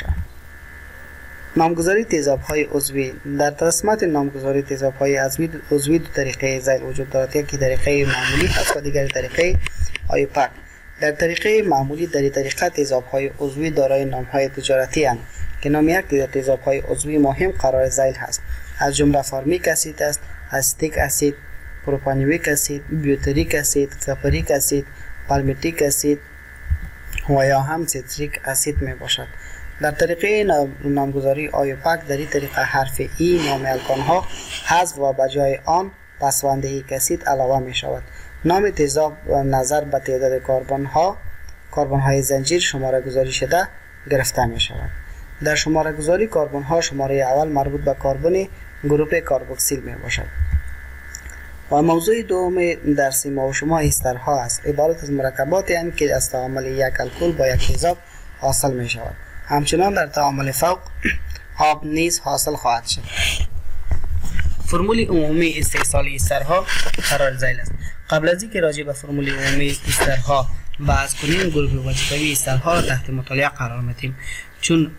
نامگذاری تیزاب‌های عضوی. در رسمت نامگذاری تیزاب‌های عضوی دو طریقه ذیل وجود دارد، یکی طریقه معمولی هست و دیگر طریقه آیوپک. در طریقه معمولی در این طریقه تیزاب‌های عضوی دارای نام‌های تجارتی اند که نام یک در تیزاب‌های عضوی مهم قرار ذیل هست، از جمله فارمیک اسید است، استیک اسید، پروپانیویک اسید، بیوتریک اسید، کپریک اسید، پالمیتیک اسید و یا هم سیتریک اسید می باشد. در طریقه نامگذاری آیوپک در این طریقه حرف ای نام الکان ها حذف و به جای آن پسوندهی اسید علاوه می شود. نام تیزاب نظر به تعداد کربن ها کربن های زنجیر شماره گذاری شده گرفته می شود. در شماره گذاری کربن ها شماره اول مربوط به کربن گروپ کربوکسیل می باشد. و موضوع دوم درسی ما و شما استرها است، عبارت از مرکباتی هستند که از تعامل یک الکل با یک تیزاب حاصل می شود. همچنان در تعامل فوق آب نیز حاصل خواهد شد. فرمول عمومی استحصال استرها قرار ذیل است. قبل از اینکه راجع به فرمول عمومی استرها بحث کنیم، گروپ وظیفوی استرها را تحت مطالعه قرار میدیم، چون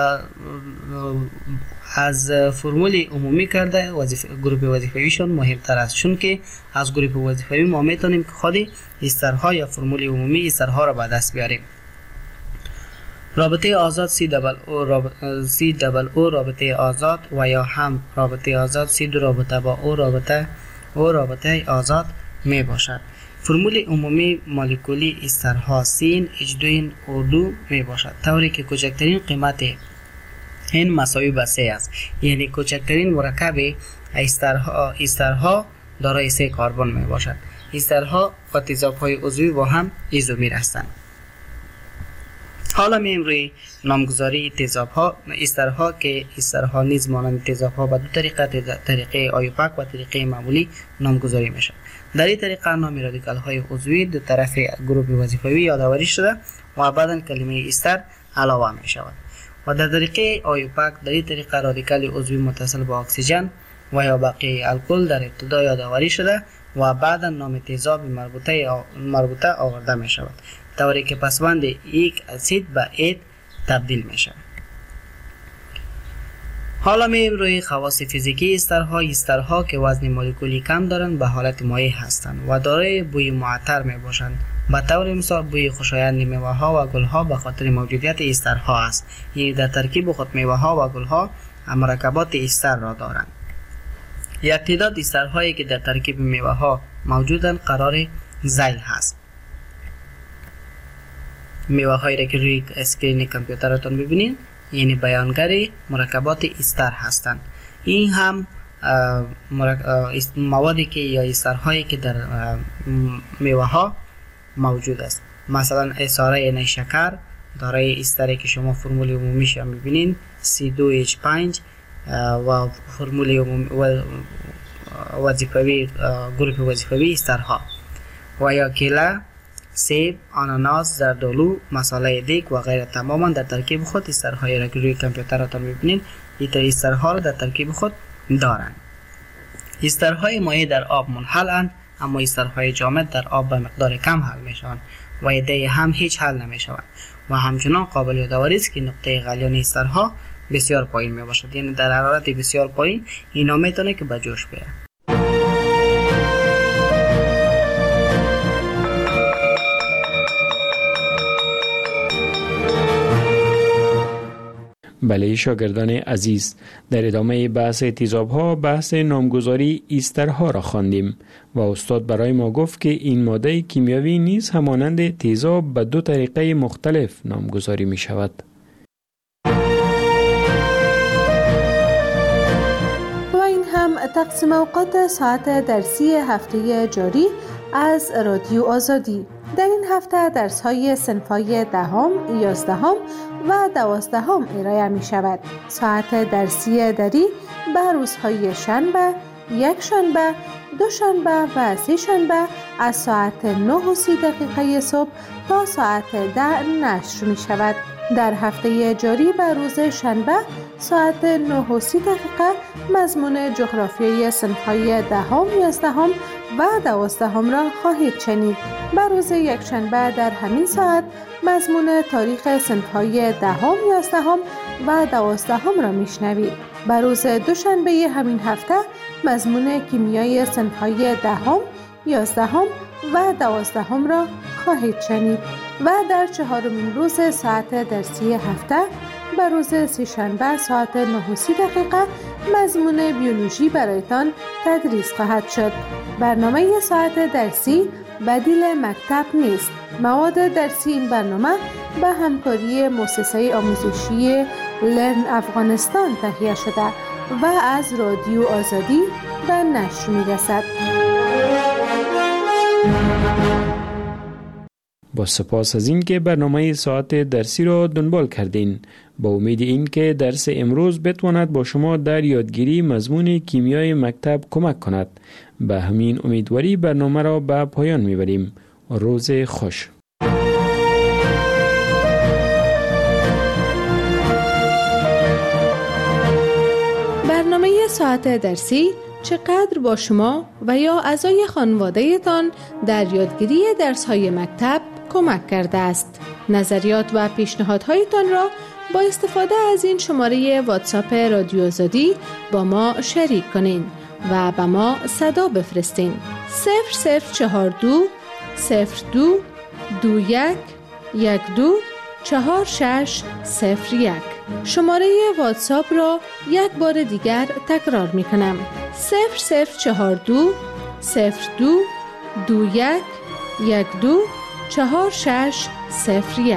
از فرمول عمومی کرده وظیفه گروپ وظیفویشون مهمتر است، چون که از گروپ وظیفوی ما میتونیم که خود استرها یا فرمول عمومی استرها را به دست بیاریم. رابطه آزاد سی دبل او رابطه سی دبل او رابطه آزاد و یا هم رابطه آزاد سی دو رابطه با او رابطه او رابطه آزاد می باشد. فرمول عمومی مولکولی استرها سین اچ دو او دو می باشد، طوری که کوچکترین قیمت این مساوی به سه است، یعنی کوچکترین مرکب استرها استرها دارای سه کربن می باشد. استرها و تیزاب‌های عضوی با هم ایزومر هستند. حالا میم روی نامگذاری تیزاب‌ها استرها که استرها نیز مانند تیزاب‌ها به دو طریقه طریقه آیوپک و طریقه معمولی نامگذاری میشد. در این طریقه نام رادیکال‌های عضوی دو طرف گروپ وظیفوی یادآوری شده و بعداً کلمه استر علاوه می شود. و در طریقه آیوپک در این طریقه رادیکال عضوی متصل با اکسیژن و یا باقی الکل در ابتدا یادآوری شده و بعدا نام تیزاب مربوطه مربوطه آورده می شود، طوری که پسوند یک اسید به اید تبدیل می شود. حالا می روی خواص فیزیکی استرها. استرها که وزن مولکولی کم دارند به حالت مایع هستند و دارای بوی معطر می باشند. به طور مثال بوی خوشایند میوه ها و گل ها به خاطر موجودیت استرها است، یعنی در ترکیب خود میوه ها و گل ها مرکبات استر را دارند. یک تعداد استرهایی که در ترکیب میوه ها موجودند قرار ذیل هست. میوه هایی را که روی اسکرین کامپیوترتون ببینید یعنی بیانگر مرکبات استر هستند. این هم موادی که یا استرهایی که در میوه ها موجود است. مثلا استاره نیشکر دارای استری که شما فرمول عمومیش هم میبینین سی دو اچ پنج و فرمول عمومی و وظیفوی گروه وظیفوی استرها و یا کیله، سیب، آناناس، زردآلو، مصالحه دیگ و غیره تماما در ترکیب خود استرهایی را که روی کامپیوترتان میبینین این استرها را در ترکیب خود دارند. استرهای مایع در آب منحلند، اما استرهای جامد در آب به مقدار کم حل میشوند و ایده هم هیچ حل نمیشوند و همچنان قابل یادآوری است که نقطه غلیان استرها بسیار پایین می باشد، یعنی در حرارت بسیار پایین اینا میتونه که به جوش بیاد. بله شاگردان عزیز، در ادامه بحث تیزاب‌ها بحث نامگذاری ایسترها را خواندیم و استاد برای ما گفت که این ماده کیمیاوی نیز همانند تیزاب به دو طریقه مختلف نامگذاری می شود. و این هم تقسیم اوقات ساعت درسی هفته جاری از رادیو آزادی. در این هفته درس های صنف‌های دهم، یازدهم و دوازدهم ارائه می شود. ساعت درسی دری به روزهای شنبه، یک شنبه، دو شنبه و سه شنبه از ساعت نه و سی دقیقه صبح تا ساعت ده نشر می شود. در هفته جاری به روز شنبه ساعت نه و سی دقیقه مضمون جغرافیای صنف‌های دهم، یازدهم و دوازدهم را خواهید شنید. به روز یکشنبه در همین ساعت مضمون تاریخ صنف‌های دهم، یازدهم و دوازدهم را میشنوید. به روز دوشنبه همین هفته مضمون کیمیای صنف‌های دهم، یازدهم و دوازدهم را خواهید شنید و در چهارمین روز ساعت درسی هفته به روز سه‌شنبه ساعت نه و سی دقیقه مضمون بیولوژی برایتان تدریس خواهد شد. برنامه ساعت درسی بدیل مکتب نیست. مواد درسی این برنامه به همکاری مؤسسه آموزشی لرن افغانستان تهیه شده و از رادیو آزادی به نشر می‌رسد. با سپاس از این که برنامه ساعت درسی را دنبال کردین. با امید این که درس امروز بتواند با شما در یادگیری مضمون کیمیای مکتب کمک کند. به همین امیدواری برنامه را به پایان میبریم. روز خوش. برنامه ساعت درسی چقدر با شما و یا اعضای خانواده تان در یادگیری درس‌های مکتب کمک کرده است؟ نظریات و پیشنهادهایتان را با استفاده از این شماره واتساپ رادیو آزادی با ما شریک کنین و به ما صدا بفرستین. صفر صفر چهار دو صفر دو دو یک یک دو چهار شش صفر یک. شماره واتساپ را یک بار دیگر تکرار می کنم. صفر صفر چهار دو صفر دو دو یک یک دو چهار شش صفر یک.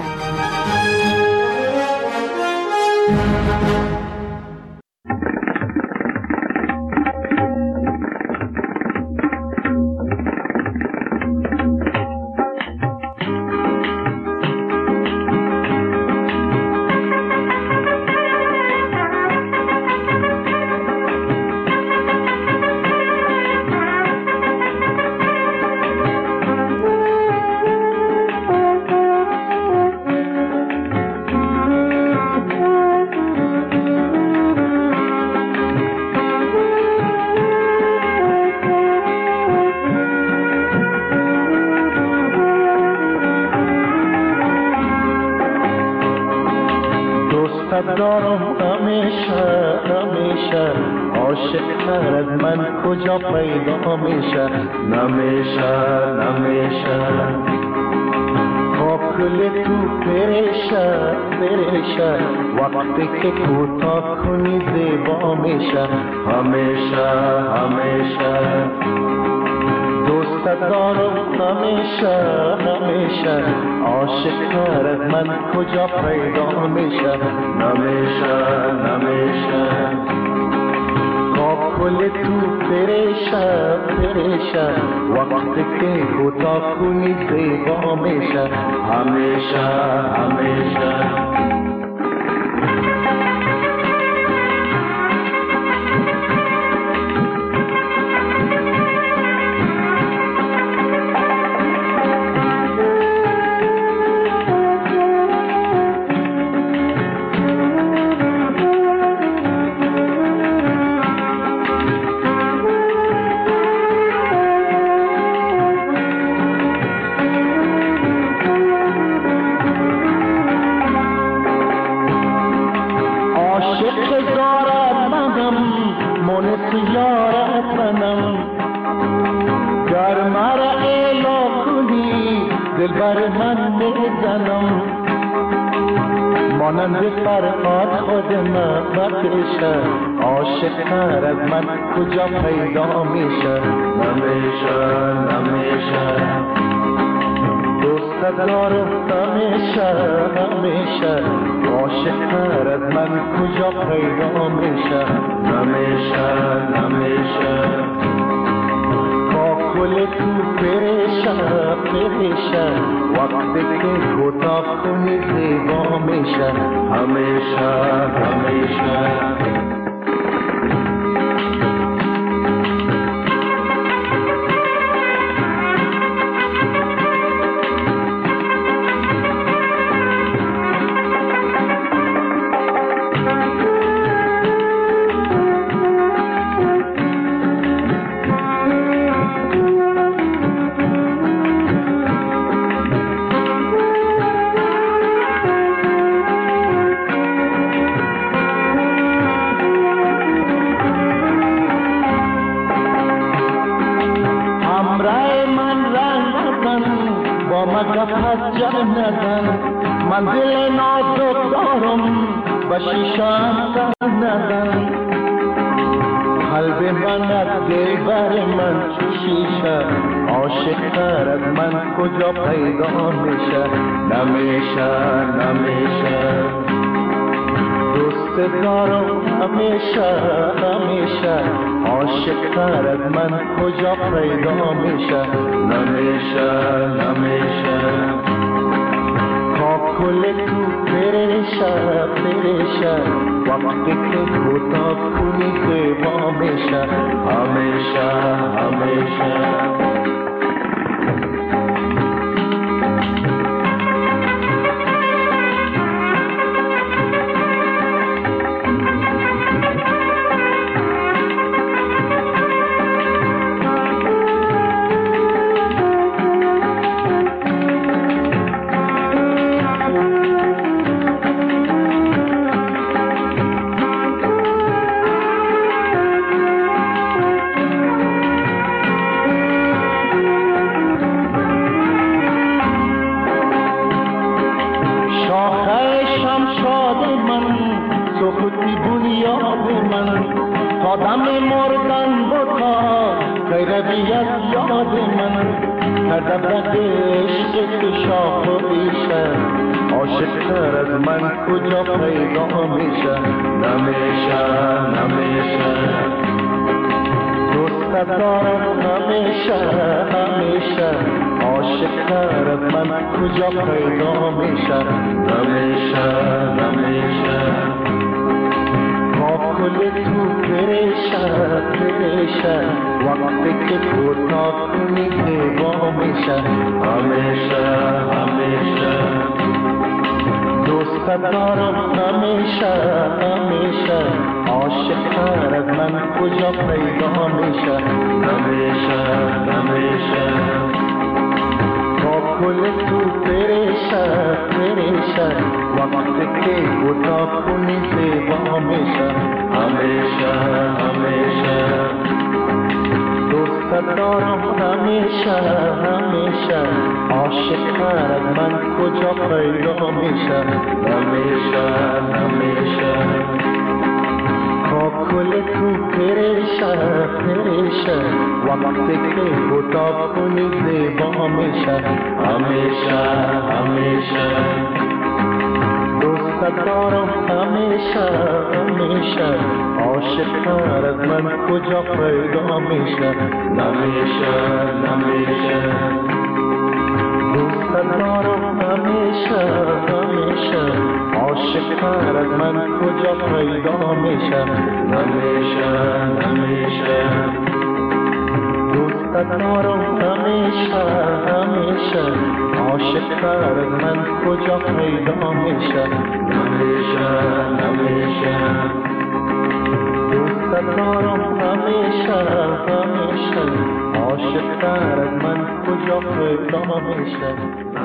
دارم همیشه همیشه عاشق تر از من کجا پیدا میشه نمیشه نمیشه کل تو پریشه پریشه وقتی که کوتاه کنی زیبا میشه همیشه همیشه دوست دارم همیشه همیشه عاشق تر از من کجا پیدا میشه نمیشه نمیشه کل تو فرشم فرشم وقتی که کوتاه کنی زیبا میشه همیشه همیشه عاشق‌تر از من کجا پیدا میشه نمیشه نمیشه دوست دارم همیشه همیشه عاشق‌تر از من کجا پیدا میشه نمیشه نمیشه با کل تو پریشه پریشه وقتی که کوتاه کنی زیبا میشه همیشه همیشه منزل نازک دارم و شیشم سر ندن قلب من از دلبر من چو شیشه عاشق تر از من کجا پیدا میشه نمیشه نمیشه دوست دارم همیشه همیشه عاشق تر از من کجا پیدا میشه نمیشه نمیشه کل تو پریشه پریشه وقتی که کوتاه کنی زیبا میشه همیشه همیشه کجا پیدا میشه نمیشه نمیشه دوست دارم همیشه همیشه عاشق تر از من کجا پیدا میشه نمیشه نمیشه با کل تو پریشه پریشه وقتی که کوتاه کنی زیبا میشه همیشه همیشه دوست دارم همیشه همیشه عاشق تر از من کجا پیدا میشه نمیشه نمیشه با کل تو پریشه پریشه وقتی که کوتاه کنی زیبا میشه همیشه همیشه دوست دارم همیشه همیشه عاشق تر از من کجا پیدا میشه نمیشه نمیشه با کل تو پریشه پریشه وقتی که کوتاه کنی زیبا میشه همیشه همیشه دوست دارم همیشه همیشه عاشق تر از من من کجا پیدا میشه؟ نمیشه نمیشه دوست دارم همیشه همیشه عاشق تر از من کجا پیدا میشه؟ نمیشه نمیشه دوست دارم همیشه همیشه عاشق تر از من کجا پیدا میشه؟ نمیشه نمیشه دوست دارم همیشه همیشه عاشق تر از من کجا پیدا میشه؟